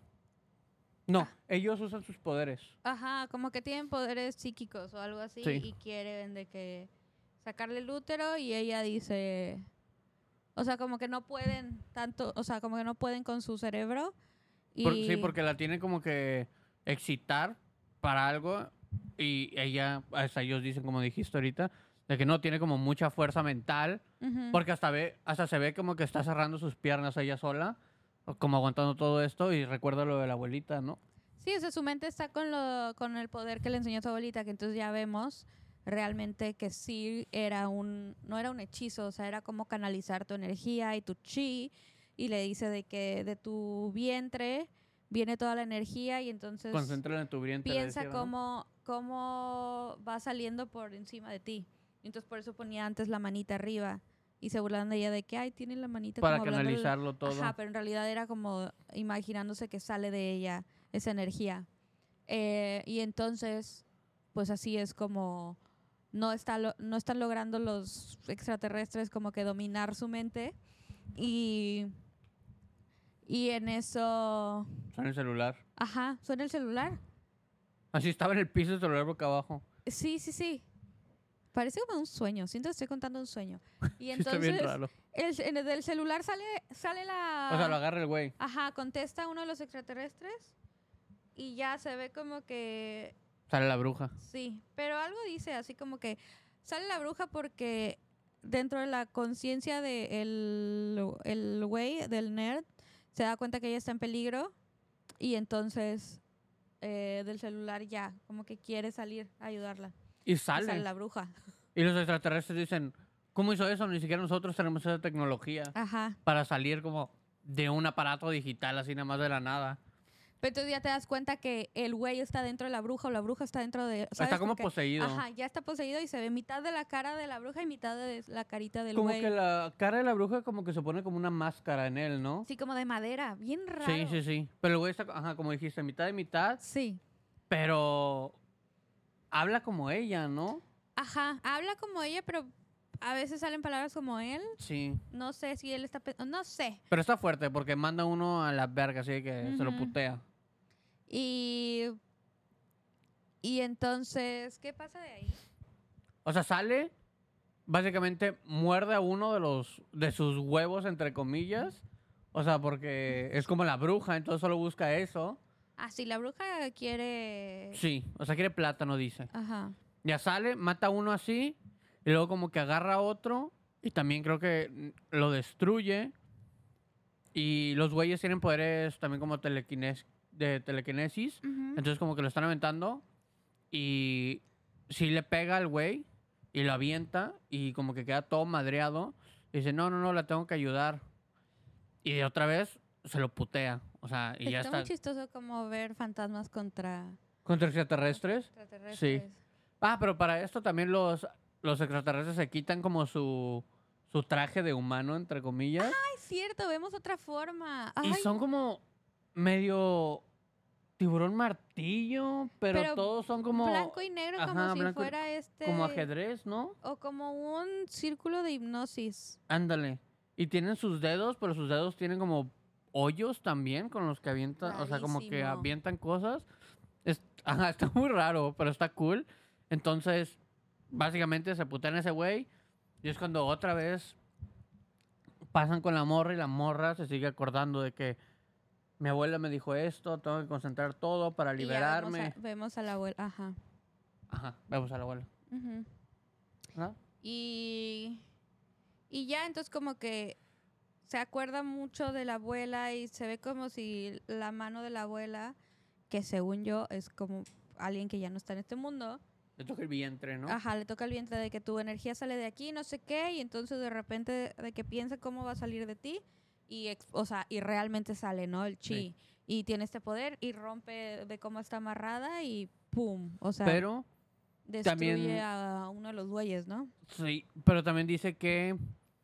Speaker 2: No, ellos usan sus poderes.
Speaker 1: Ajá, como que tienen poderes psíquicos o algo así
Speaker 2: Sí.
Speaker 1: y quieren de que sacarle el útero y ella dice, o sea, como que no pueden tanto, o sea, como que no pueden con su cerebro y
Speaker 2: Sí, porque la tienen como que excitar para algo y ella, hasta ellos dicen, como dijiste ahorita, de que no tiene como mucha fuerza mental,
Speaker 1: Ujú.
Speaker 2: porque hasta se ve como que está cerrando sus piernas ella sola, como aguantando todo esto y recuerda lo de la abuelita, ¿no?
Speaker 1: Sí, o sea, su mente está con el poder que le enseñó su abuelita, que entonces ya vemos realmente que sí no era un hechizo, o sea, era como canalizar tu energía y tu chi, y le dice de que de tu vientre viene toda la energía y entonces
Speaker 2: Concéntrala en tu vientre. le
Speaker 1: piensa
Speaker 2: decía, ¿no?
Speaker 1: cómo va saliendo por encima de ti. Entonces por eso ponía antes la manita arriba y se burlaban de ella de que, ay, tiene la manita
Speaker 2: Para
Speaker 1: como hablándole-
Speaker 2: canalizarlo todo.
Speaker 1: Ajá, pero en realidad era como imaginándose que sale de ella esa energía. Y entonces, pues así es como no están logrando los extraterrestres como que dominar su mente y en eso,
Speaker 2: Son el celular.
Speaker 1: ajá, suena el celular.
Speaker 2: Así estaba en el piso el celular boca abajo.
Speaker 1: Sí, sí, sí. Parece como un sueño. Siento que estoy contando un sueño. Y
Speaker 2: Sí, está bien
Speaker 1: entonces,
Speaker 2: raro.
Speaker 1: del celular sale la...
Speaker 2: O sea, lo agarra el güey.
Speaker 1: Ajá, contesta uno de los extraterrestres y ya se ve como que...
Speaker 2: Sale la bruja.
Speaker 1: Sí, pero algo dice así como que sale la bruja porque dentro de la conciencia de el güey, del nerd, se da cuenta que ella está en peligro y entonces del celular ya, como que quiere salir a ayudarla.
Speaker 2: Y
Speaker 1: Y sale
Speaker 2: sale.
Speaker 1: la bruja.
Speaker 2: Y los extraterrestres dicen, ¿cómo hizo eso? Ni siquiera nosotros tenemos esa tecnología
Speaker 1: Ajá.
Speaker 2: para salir como de un aparato digital así nada más de la nada.
Speaker 1: Pero entonces ya te das cuenta que el güey está dentro de la bruja o la bruja está dentro de... ¿sabes?
Speaker 2: Está como
Speaker 1: que,
Speaker 2: poseído.
Speaker 1: ajá, ya está poseído y se ve mitad de la cara de la bruja y mitad de la carita del
Speaker 2: Como
Speaker 1: güey.
Speaker 2: que la cara de la bruja como que se pone como una máscara en él, ¿no?
Speaker 1: Sí, como de madera, bien raro.
Speaker 2: Sí, sí, sí. Pero el güey está, ajá, como dijiste, mitad de mitad,
Speaker 1: Sí.
Speaker 2: pero habla como ella, ¿no?
Speaker 1: Ajá, habla como ella, pero a veces salen palabras como él.
Speaker 2: Sí.
Speaker 1: No sé si él está... No sé.
Speaker 2: Pero está fuerte porque manda uno a la verga, así que se lo
Speaker 1: Ujú.
Speaker 2: putea.
Speaker 1: Y entonces, ¿qué pasa de ahí?
Speaker 2: O sea, sale, básicamente muerde a uno de sus huevos, entre comillas. O sea, porque es como la bruja, entonces solo busca eso.
Speaker 1: Ah, sí, la bruja quiere...
Speaker 2: Sí, o sea, quiere plátano, dice.
Speaker 1: Ajá.
Speaker 2: Ya sale, mata a uno así, y luego como que agarra a otro, y también creo que lo destruye. Y los güeyes tienen poderes también como de telequinesis.
Speaker 1: Ujú.
Speaker 2: Entonces como que lo están aventando, y si le pega al güey, y lo avienta, y como que queda todo madreado, y dice, no, la tengo que ayudar. Y de otra vez se lo putea. O sea, y ya
Speaker 1: Está muy
Speaker 2: está.
Speaker 1: chistoso como ver fantasmas contra
Speaker 2: ¿Contra extraterrestres?
Speaker 1: extraterrestres.
Speaker 2: Ah, pero para esto también los extraterrestres se quitan como su traje de humano, entre comillas.
Speaker 1: Es cierto, vemos otra forma.
Speaker 2: Y
Speaker 1: Ay,
Speaker 2: son como medio tiburón martillo, pero todos son como...
Speaker 1: blanco y negro como
Speaker 2: Ajá,
Speaker 1: si
Speaker 2: blanco y-
Speaker 1: fuera
Speaker 2: Como ajedrez, ¿no?
Speaker 1: o como un círculo de hipnosis.
Speaker 2: Ándale. Y tienen sus dedos, pero sus dedos tienen como hoyos también con los que avientan, o sea, como que
Speaker 1: Rarísimo.
Speaker 2: avientan cosas. Ajá, está muy raro, pero está cool. Entonces, básicamente se putean a ese güey. Y es cuando otra vez pasan con la morra y la morra se sigue acordando de que mi abuela me dijo esto, tengo que concentrar todo para
Speaker 1: Y ya
Speaker 2: liberarme.
Speaker 1: vemos a la abuela. Ajá.
Speaker 2: Ajá, vemos a la abuela.
Speaker 1: Ujú.
Speaker 2: ¿No?
Speaker 1: Y ya entonces como que se acuerda mucho de la abuela y se ve como si la mano de la abuela, que según yo es como alguien que ya no está en este mundo,
Speaker 2: Le toca el vientre, ¿no?
Speaker 1: ajá, le toca el vientre de que tu energía sale de aquí, no sé qué, y entonces de repente de que piensa cómo va a salir de ti y o sea, y realmente sale, ¿no? El chi.
Speaker 2: Sí.
Speaker 1: Y tiene este poder y rompe de cómo está amarrada y pum, o sea,
Speaker 2: Pero,
Speaker 1: destruye
Speaker 2: también-
Speaker 1: a uno de los bueyes, ¿no?
Speaker 2: sí, pero también dice que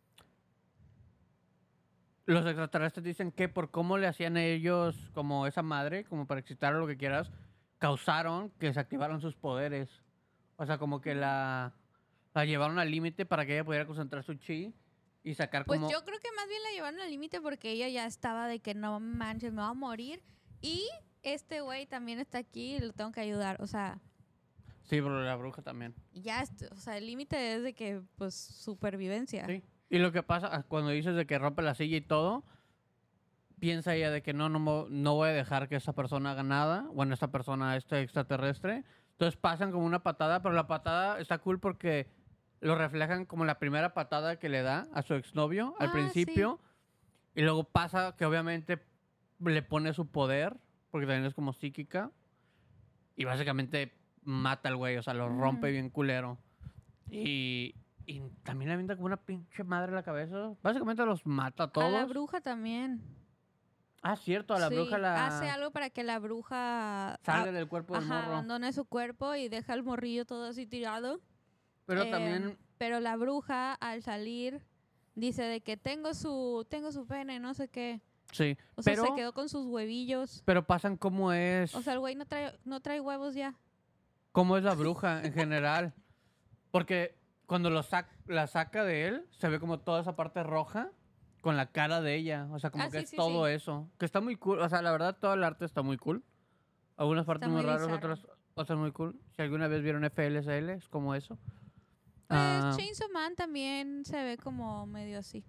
Speaker 2: los extraterrestres dicen que por cómo le hacían a ellos como esa madre, como para excitar o lo que quieras, causaron que se activaron sus poderes. O sea, como que la llevaron al límite para que ella pudiera concentrar su chi y sacar
Speaker 1: Pues
Speaker 2: como...
Speaker 1: yo creo que más bien la llevaron al límite porque ella ya estaba de que no manches, me va a morir. Y este güey también está aquí y lo tengo que ayudar. O sea,
Speaker 2: Sí, pero la bruja también.
Speaker 1: ya, o sea, el límite es de que, pues, supervivencia.
Speaker 2: Sí. Y lo que pasa cuando dices de que rompe la silla y todo, piensa ella de que no voy a dejar que esa persona haga nada, bueno, esta persona, este extraterrestre. Entonces pasan como una patada, pero la patada está cool porque lo reflejan como la primera patada que le da a su exnovio al
Speaker 1: Ah,
Speaker 2: principio. Y luego pasa que obviamente le pone su poder, porque también es como psíquica. Y básicamente mata al güey, o sea, lo rompe
Speaker 1: Ujú.
Speaker 2: bien culero. Y también le avienta como una pinche madre a la cabeza. Básicamente los mata a todos.
Speaker 1: A la bruja también.
Speaker 2: Ah, cierto, a la
Speaker 1: Sí,
Speaker 2: bruja la
Speaker 1: hace algo para que la bruja
Speaker 2: salga del cuerpo del
Speaker 1: ajá,
Speaker 2: morro.
Speaker 1: abandone su cuerpo y deja el morrillo todo así tirado.
Speaker 2: Pero también,
Speaker 1: Pero la bruja, al salir, dice de que tengo su pene, no sé qué.
Speaker 2: sí.
Speaker 1: O sea,
Speaker 2: Pero,
Speaker 1: se quedó con sus huevillos.
Speaker 2: pero pasan cómo es,
Speaker 1: O sea, el güey no trae huevos ya.
Speaker 2: cómo es la bruja en general. Porque cuando la saca de él, se ve como toda esa parte roja con la cara de ella. O sea, como
Speaker 1: Ah,
Speaker 2: que
Speaker 1: sí,
Speaker 2: es
Speaker 1: sí,
Speaker 2: todo
Speaker 1: sí.
Speaker 2: eso. Que está muy cool. O sea, la verdad, todo el arte está muy cool. Algunas partes muy
Speaker 1: muy
Speaker 2: raras,
Speaker 1: bizarro.
Speaker 2: otras muy cool. Si alguna vez vieron FLSL, es como eso.
Speaker 1: Pues
Speaker 2: Ah,
Speaker 1: Chainsaw Man también se ve como medio así.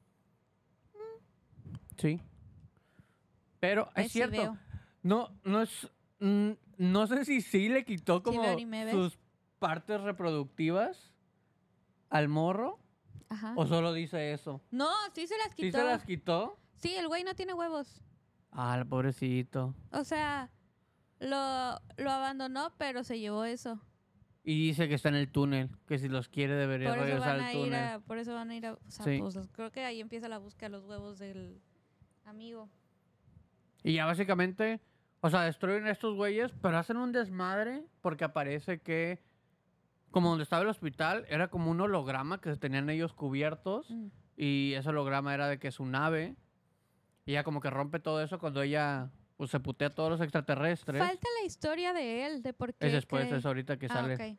Speaker 2: sí. Pero es
Speaker 1: Sí
Speaker 2: cierto.
Speaker 1: veo.
Speaker 2: No es. No sé si sí le quitó como
Speaker 1: veo ni me ves.
Speaker 2: sus partes reproductivas al morro.
Speaker 1: Ajá.
Speaker 2: ¿O solo dice eso?
Speaker 1: No, sí se las
Speaker 2: ¿Sí
Speaker 1: quitó.
Speaker 2: se las quitó?
Speaker 1: Sí, el güey no tiene huevos.
Speaker 2: Ah, el pobrecito.
Speaker 1: O sea, lo abandonó, pero se llevó eso.
Speaker 2: Y dice que está en el túnel, que si los quiere debería
Speaker 1: Por eso
Speaker 2: regresar
Speaker 1: van
Speaker 2: al
Speaker 1: a ir
Speaker 2: túnel.
Speaker 1: a, por eso van a ir a, o sea,
Speaker 2: Sí.
Speaker 1: pues creo que ahí empieza la búsqueda de los huevos del amigo.
Speaker 2: Y ya básicamente, o sea, destruyen a estos güeyes, pero hacen un desmadre porque aparece que, como donde estaba el hospital, era como un holograma que tenían ellos cubiertos.
Speaker 1: Mm.
Speaker 2: Y ese holograma era de que su nave, y ya como que rompe todo eso cuando ella pues, se putea a todos los extraterrestres.
Speaker 1: Falta la historia de él, de por qué
Speaker 2: Es después,
Speaker 1: cree-
Speaker 2: es ahorita que
Speaker 1: Ah,
Speaker 2: sale.
Speaker 1: ok.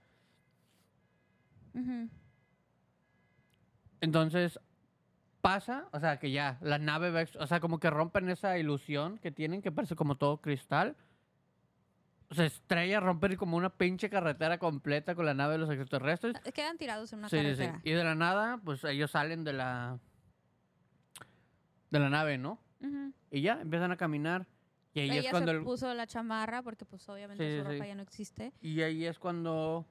Speaker 1: Ujú.
Speaker 2: Entonces, pasa, o sea, que ya la nave va, o sea, como que rompen esa ilusión que tienen, que parece como todo cristal. Se estrella, romper como una pinche carretera completa con la nave de los extraterrestres.
Speaker 1: Quedan tirados en una
Speaker 2: Sí, sí,
Speaker 1: carretera.
Speaker 2: sí. Y de la nada, pues ellos salen de la nave, ¿no?
Speaker 1: Ujú.
Speaker 2: Y ya empiezan a caminar. Y ahí es
Speaker 1: Ella
Speaker 2: cuando
Speaker 1: se puso la chamarra porque pues obviamente
Speaker 2: Sí,
Speaker 1: su
Speaker 2: sí,
Speaker 1: ropa
Speaker 2: sí.
Speaker 1: ya no existe.
Speaker 2: y ahí es cuando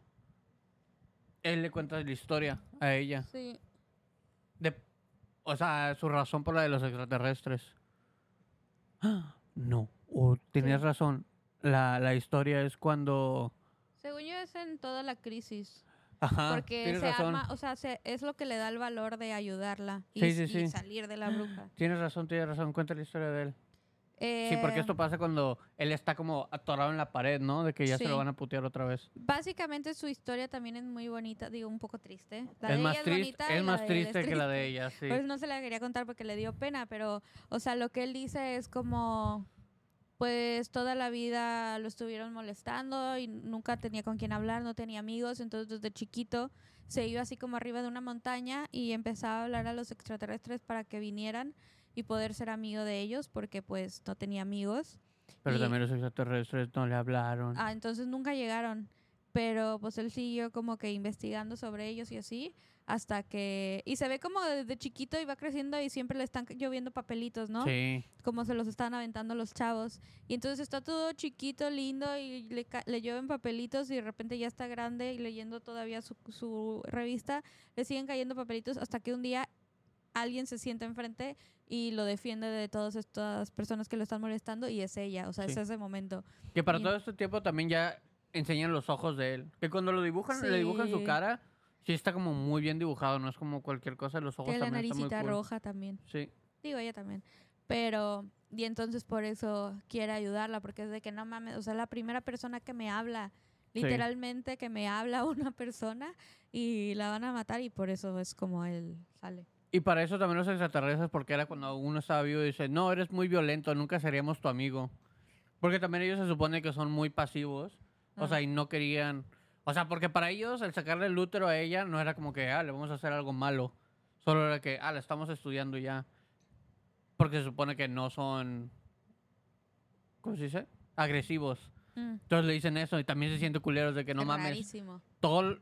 Speaker 2: él le cuenta la historia a ella.
Speaker 1: Sí.
Speaker 2: De, o sea, su razón por la de los extraterrestres. ¡Ah! No, o tenías
Speaker 1: Sí.
Speaker 2: razón. La historia es cuando...
Speaker 1: Según yo es en toda la crisis.
Speaker 2: Ajá,
Speaker 1: Porque
Speaker 2: tienes
Speaker 1: se
Speaker 2: razón.
Speaker 1: arma, o sea, es lo que le da el valor de ayudarla y,
Speaker 2: Sí, sí,
Speaker 1: y
Speaker 2: sí.
Speaker 1: salir de la bruja.
Speaker 2: Tienes razón, cuenta la historia de él. Sí, porque esto pasa cuando él está como atorado en la pared, ¿no? De que ya se lo
Speaker 1: Sí.
Speaker 2: van a putear otra vez.
Speaker 1: Básicamente su historia también es muy bonita, digo, un poco triste. La
Speaker 2: Es
Speaker 1: de
Speaker 2: más
Speaker 1: ella es
Speaker 2: triste,
Speaker 1: bonita
Speaker 2: es
Speaker 1: y la
Speaker 2: más
Speaker 1: de él
Speaker 2: triste que la de ella, sí.
Speaker 1: Por eso no se la quería contar porque le dio pena, pero, o sea, lo que él dice es como, pues toda la vida lo estuvieron molestando y nunca tenía con quién hablar, no tenía amigos, entonces desde chiquito se iba así como arriba de una montaña y empezaba a hablar a los extraterrestres para que vinieran y poder ser amigo de ellos porque pues no tenía amigos.
Speaker 2: Pero
Speaker 1: Y-
Speaker 2: también los extraterrestres no le hablaron.
Speaker 1: entonces nunca llegaron, pero pues él siguió como que investigando sobre ellos y así, hasta que... Y se ve como desde chiquito y va creciendo y siempre le están lloviendo papelitos, ¿no?
Speaker 2: Sí.
Speaker 1: Como se los están aventando los chavos. Y entonces está todo chiquito, lindo y le llueven papelitos y de repente ya está grande y leyendo todavía su revista, le siguen cayendo papelitos hasta que un día alguien se sienta enfrente y lo defiende de todas estas personas que lo están molestando y es ella, o sea,
Speaker 2: Sí.
Speaker 1: es ese momento.
Speaker 2: Que para
Speaker 1: Y-
Speaker 2: todo este tiempo también ya enseñan los ojos de él. Que cuando lo dibujan, le dibujan su
Speaker 1: Sí.
Speaker 2: cara, sí está como muy bien dibujado, no es como cualquier cosa, los ojos
Speaker 1: Tiene la
Speaker 2: también están muy
Speaker 1: naricita
Speaker 2: cool.
Speaker 1: roja también.
Speaker 2: Sí.
Speaker 1: Digo, ella también. Pero, y entonces por eso quiere ayudarla, porque es de que no mames, o sea, la primera persona que me habla,
Speaker 2: Sí.
Speaker 1: literalmente que me habla una persona y la van a matar y por eso es como él sale.
Speaker 2: Y para eso también los extraterrestres, porque era cuando uno estaba vivo y dice, no, eres muy violento, nunca seríamos tu amigo. Porque también ellos se supone que son muy pasivos, o sea, y no querían... O sea, porque para ellos el sacarle el útero a ella no era como que, le vamos a hacer algo malo. Solo era que, la estamos estudiando ya. Porque se supone que no son... ¿Cómo se dice? Agresivos.
Speaker 1: Mm,
Speaker 2: Entonces le dicen eso y también se siente culeros de que no
Speaker 1: es
Speaker 2: mames.
Speaker 1: rarísimo.
Speaker 2: Todo...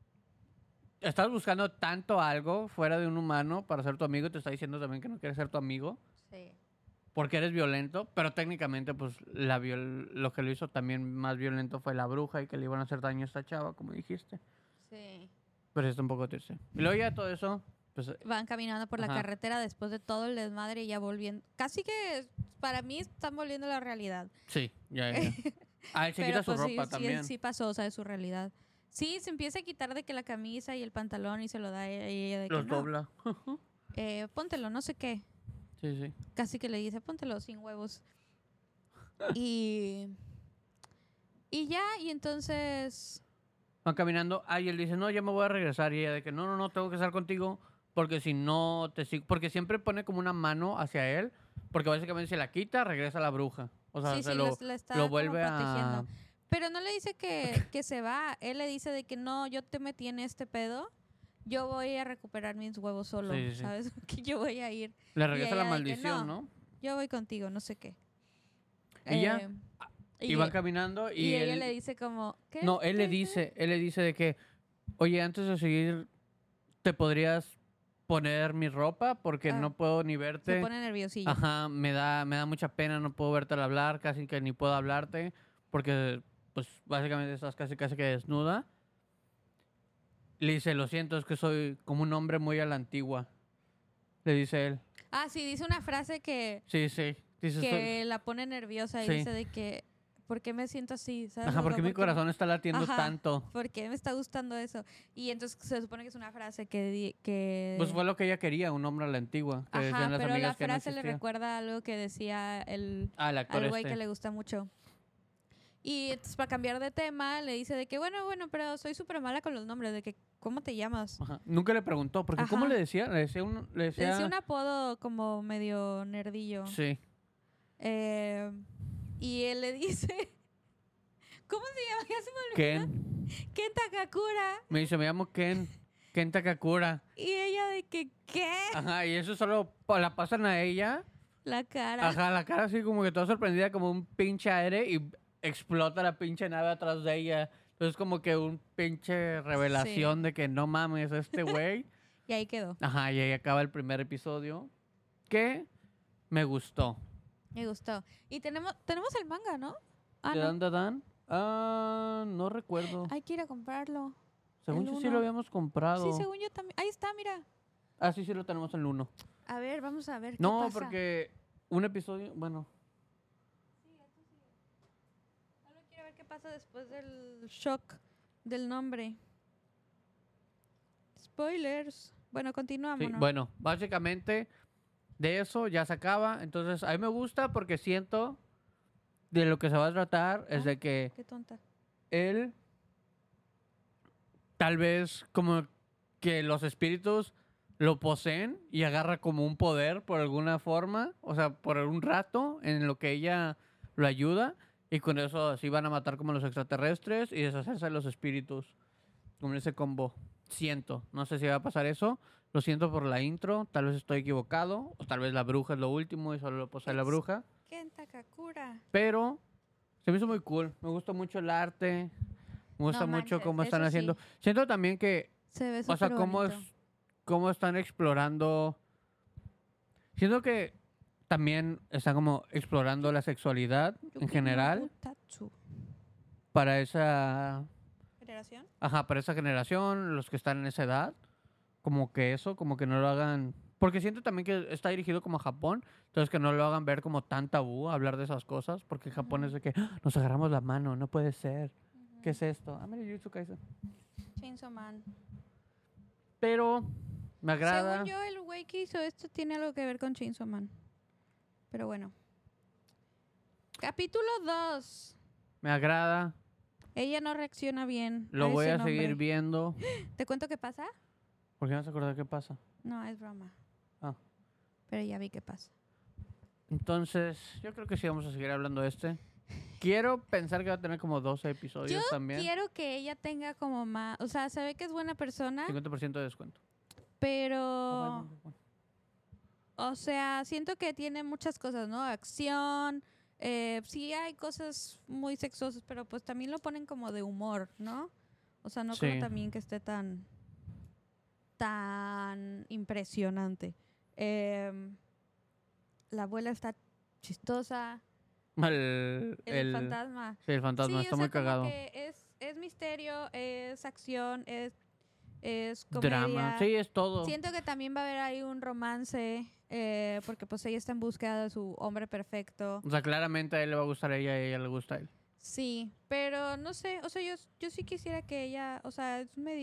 Speaker 2: Estás buscando tanto algo fuera de un humano para ser tu amigo y te está diciendo también que no quiere ser tu amigo
Speaker 1: Sí.
Speaker 2: porque eres violento, pero técnicamente pues lo que lo hizo también más violento fue la bruja y que le iban a hacer daño a esta chava, como dijiste.
Speaker 1: Sí.
Speaker 2: Pero está un poco triste. Y luego ya todo eso, pues
Speaker 1: Van caminando por la
Speaker 2: Ajá.
Speaker 1: carretera después de todo el desmadre y ya volviendo. Casi que para mí están volviendo a la realidad.
Speaker 2: sí, ya. Él se
Speaker 1: Pero
Speaker 2: quita su
Speaker 1: pues
Speaker 2: ropa
Speaker 1: sí,
Speaker 2: también.
Speaker 1: sí pasó, o sea, es su realidad. Sí, se empieza a quitar de que la camisa y el pantalón y se lo da a ella y ella de que
Speaker 2: Los
Speaker 1: no,
Speaker 2: dobla.
Speaker 1: póntelo, no sé qué.
Speaker 2: Sí, sí.
Speaker 1: Casi que le dice, póntelo sin huevos. y ya, y entonces...
Speaker 2: Van caminando. Y él dice, no, ya me voy a regresar. Y ella de que no, tengo que estar contigo porque si no te sigo. Porque siempre pone como una mano hacia él. Porque básicamente se la quita, regresa la bruja. O sea,
Speaker 1: sí,
Speaker 2: se
Speaker 1: sí,
Speaker 2: lo
Speaker 1: la está
Speaker 2: lo
Speaker 1: como
Speaker 2: vuelve
Speaker 1: protegiendo.
Speaker 2: a...
Speaker 1: Pero no le dice que se va. Él le dice de que no, yo te metí en este pedo. Yo voy a recuperar mis huevos solo,
Speaker 2: Sí, sí, sí.
Speaker 1: ¿sabes? Que yo voy a ir.
Speaker 2: Le regresa la
Speaker 1: ella de que
Speaker 2: maldición,
Speaker 1: no.
Speaker 2: ¿no?
Speaker 1: Yo voy contigo, no sé qué.
Speaker 2: Y ya. Y van caminando y
Speaker 1: ella
Speaker 2: él...
Speaker 1: le dice como... ¿qué?
Speaker 2: No, él le
Speaker 1: ¿Qué?
Speaker 2: dice de que, oye, antes de seguir, ¿te podrías poner mi ropa? Porque
Speaker 1: Ah,
Speaker 2: no puedo ni
Speaker 1: Se
Speaker 2: verte.
Speaker 1: pone nerviosillo.
Speaker 2: Ajá, me da mucha pena, no puedo verte al hablar, casi que ni puedo hablarte, porque pues básicamente estás casi que desnuda. Le dice, lo siento, es que soy como un hombre muy a la antigua. Le dice él.
Speaker 1: Ah, sí, dice una frase que,
Speaker 2: Sí, sí. Dice,
Speaker 1: que la pone nerviosa y
Speaker 2: Sí.
Speaker 1: dice de que, ¿por qué me siento así? ¿Sabes?
Speaker 2: ajá,
Speaker 1: O sea,
Speaker 2: porque mi corazón está latiendo
Speaker 1: Ajá.
Speaker 2: tanto.
Speaker 1: ¿Por qué me está gustando eso? Y entonces se supone que es una frase que
Speaker 2: Pues fue lo que ella quería, un hombre a la antigua. Que decían
Speaker 1: ajá,
Speaker 2: las
Speaker 1: pero la
Speaker 2: amigas que no
Speaker 1: frase le
Speaker 2: existía.
Speaker 1: recuerda algo que decía el
Speaker 2: Actor
Speaker 1: al güey que le gusta mucho. Y entonces, para cambiar de tema, le dice de que, bueno, pero soy súper mala con los nombres, de que, ¿cómo te llamas?
Speaker 2: Ajá. Nunca le preguntó, porque ¿cómo
Speaker 1: Ajá.
Speaker 2: le decía? Le decía
Speaker 1: Le decía un apodo como medio nerdillo.
Speaker 2: Sí.
Speaker 1: Y él le dice, ¿cómo se llama? Ya se me olvidó.
Speaker 2: Ken.
Speaker 1: Ken Takakura.
Speaker 2: Me dice, me llamo Ken. Ken Takakura.
Speaker 1: Y ella de que, ¿qué?
Speaker 2: Ajá, y eso solo la pasan a ella.
Speaker 1: La cara.
Speaker 2: Ajá, la cara así como que toda sorprendida, como un pinche aire y explota la pinche nave atrás de ella. Entonces como que un pinche revelación de que no mames, este güey.
Speaker 1: Y ahí quedó.
Speaker 2: Ajá, y ahí acaba el primer episodio. Que me gustó.
Speaker 1: Me gustó. Y tenemos el manga, ¿no? Ah,
Speaker 2: ¿De
Speaker 1: no.
Speaker 2: dónde dan? Ah, no recuerdo.
Speaker 1: Hay que ir a comprarlo.
Speaker 2: Según
Speaker 1: el
Speaker 2: yo sí
Speaker 1: uno.
Speaker 2: lo habíamos comprado.
Speaker 1: Sí, según yo también. Ahí está, mira.
Speaker 2: Ah, sí, sí lo tenemos en el 1.
Speaker 1: A ver, vamos a ver qué
Speaker 2: No,
Speaker 1: pasa.
Speaker 2: porque un episodio, bueno.
Speaker 1: Solo quiero ver qué pasa después del shock del nombre. Spoilers. Bueno, continuamos,
Speaker 2: Sí,
Speaker 1: ¿no?
Speaker 2: bueno, básicamente de eso ya se acaba. Entonces, a mí me gusta porque siento de lo que se va a tratar es de que
Speaker 1: Qué tonta.
Speaker 2: él tal vez como que los espíritus lo poseen y agarra como un poder por alguna forma, o sea, por un rato en lo que ella lo ayuda y con eso así van a matar como los extraterrestres y deshacerse de los espíritus, como en ese combo. Siento, no sé si va a pasar eso, lo siento por la intro, tal vez estoy equivocado, o tal vez la bruja es lo último y solo lo posee la bruja,
Speaker 1: Ken Takakura.
Speaker 2: pero se me hizo muy cool, me gusta mucho el arte, me gusta
Speaker 1: No
Speaker 2: mucho
Speaker 1: manches,
Speaker 2: cómo están
Speaker 1: eso
Speaker 2: haciendo.
Speaker 1: sí.
Speaker 2: Siento también que
Speaker 1: Se ve
Speaker 2: o sea,
Speaker 1: súper bonito.
Speaker 2: cómo están explorando. Siento que también están como explorando la sexualidad en
Speaker 1: Yuki no
Speaker 2: general
Speaker 1: Butatsu.
Speaker 2: para esa.
Speaker 1: ¿Generación?
Speaker 2: Ajá, para esa generación, los que están en esa edad. Como que eso, como que no lo hagan. Porque siento también que está dirigido como a Japón, entonces que no lo hagan ver como tan tabú hablar de esas cosas, porque Japón es de que "Ah, nos agarramos la mano, no puede ser. ¿Qué es esto? Ah, mira, Jujutsu Kaisen.
Speaker 1: Chainsaw Man.
Speaker 2: Pero me agrada.
Speaker 1: Según yo, el güey que hizo esto tiene algo que ver con Chainsaw Man. Pero bueno. Capítulo 2.
Speaker 2: Me agrada.
Speaker 1: Ella no reacciona bien.
Speaker 2: Lo voy
Speaker 1: ese
Speaker 2: a seguir
Speaker 1: nombre.
Speaker 2: viendo.
Speaker 1: ¿Te cuento qué pasa?
Speaker 2: ¿Por qué no se acuerda qué pasa?
Speaker 1: No, es broma.
Speaker 2: Ah.
Speaker 1: Pero ya vi qué pasa.
Speaker 2: Entonces, yo creo que sí vamos a seguir hablando de este. Quiero pensar que va a tener como 12 episodios
Speaker 1: Yo
Speaker 2: también.
Speaker 1: quiero que ella tenga como más... O sea, se ve que es buena persona,
Speaker 2: 50% de descuento.
Speaker 1: pero...
Speaker 2: Ah, bueno.
Speaker 1: O sea, siento que tiene muchas cosas, ¿no? Acción, sí hay cosas muy sexosas, pero pues también lo ponen como de humor, ¿no? O sea, no
Speaker 2: Sí.
Speaker 1: creo también que esté tan impresionante. La abuela está chistosa. El fantasma.
Speaker 2: Sí, el fantasma
Speaker 1: Sí,
Speaker 2: está
Speaker 1: o sea,
Speaker 2: muy
Speaker 1: como
Speaker 2: cagado.
Speaker 1: que es misterio, es acción, es comedia.
Speaker 2: Drama. Sí, es todo.
Speaker 1: Siento que también va a haber ahí un romance, porque pues ella está en búsqueda de su hombre perfecto.
Speaker 2: O sea, claramente a él le va a gustar a ella y a ella le gusta a él.
Speaker 1: Sí, pero no sé, o sea, yo sí quisiera que ella, o sea,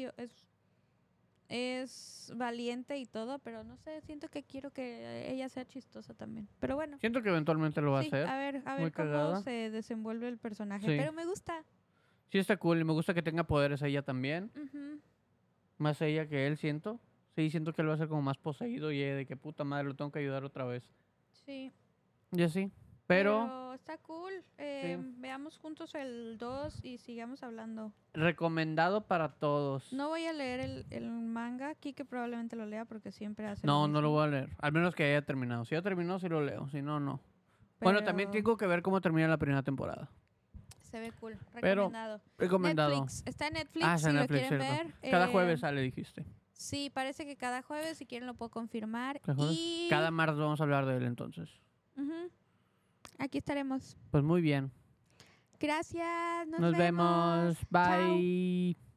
Speaker 1: es valiente y todo, pero no sé, siento que quiero que ella sea chistosa también. Pero bueno.
Speaker 2: Siento que eventualmente lo va
Speaker 1: Sí,
Speaker 2: a hacer.
Speaker 1: a ver
Speaker 2: Muy
Speaker 1: cómo
Speaker 2: cagada.
Speaker 1: se desenvuelve el personaje,
Speaker 2: Sí.
Speaker 1: pero me gusta.
Speaker 2: Sí, está cool. Y me gusta que tenga poderes ella también.
Speaker 1: Ujú.
Speaker 2: Más ella que él, siento. Sí, siento que él va a ser como más poseído y de que puta madre lo tengo que ayudar otra vez.
Speaker 1: Sí.
Speaker 2: Y así. Pero
Speaker 1: está cool. Veamos juntos el 2 y sigamos hablando.
Speaker 2: recomendado para todos.
Speaker 1: No voy a leer el manga aquí, que probablemente lo lea porque siempre hace
Speaker 2: No,
Speaker 1: lo
Speaker 2: no lo
Speaker 1: mismo.
Speaker 2: voy a leer. Al menos que haya terminado. Si ya terminó, sí lo leo. Si no, no. Bueno, también
Speaker 1: Pero
Speaker 2: tengo que ver cómo termina la primera temporada.
Speaker 1: se ve cool.
Speaker 2: Pero-
Speaker 1: Recomendado.
Speaker 2: Recomendado.
Speaker 1: Netflix. Está en Netflix
Speaker 2: Ah,
Speaker 1: si
Speaker 2: está en
Speaker 1: lo
Speaker 2: Netflix,
Speaker 1: quieren
Speaker 2: cierto.
Speaker 1: ver.
Speaker 2: Cada jueves sale, dijiste.
Speaker 1: Sí, parece que cada jueves, si quieren lo puedo confirmar.
Speaker 2: ¿Cada jueves?
Speaker 1: Y
Speaker 2: Cada martes vamos a hablar de él entonces.
Speaker 1: Ujú. Aquí estaremos.
Speaker 2: Pues muy bien.
Speaker 1: Gracias.
Speaker 2: Nos vemos.
Speaker 1: Chao.
Speaker 2: Bye.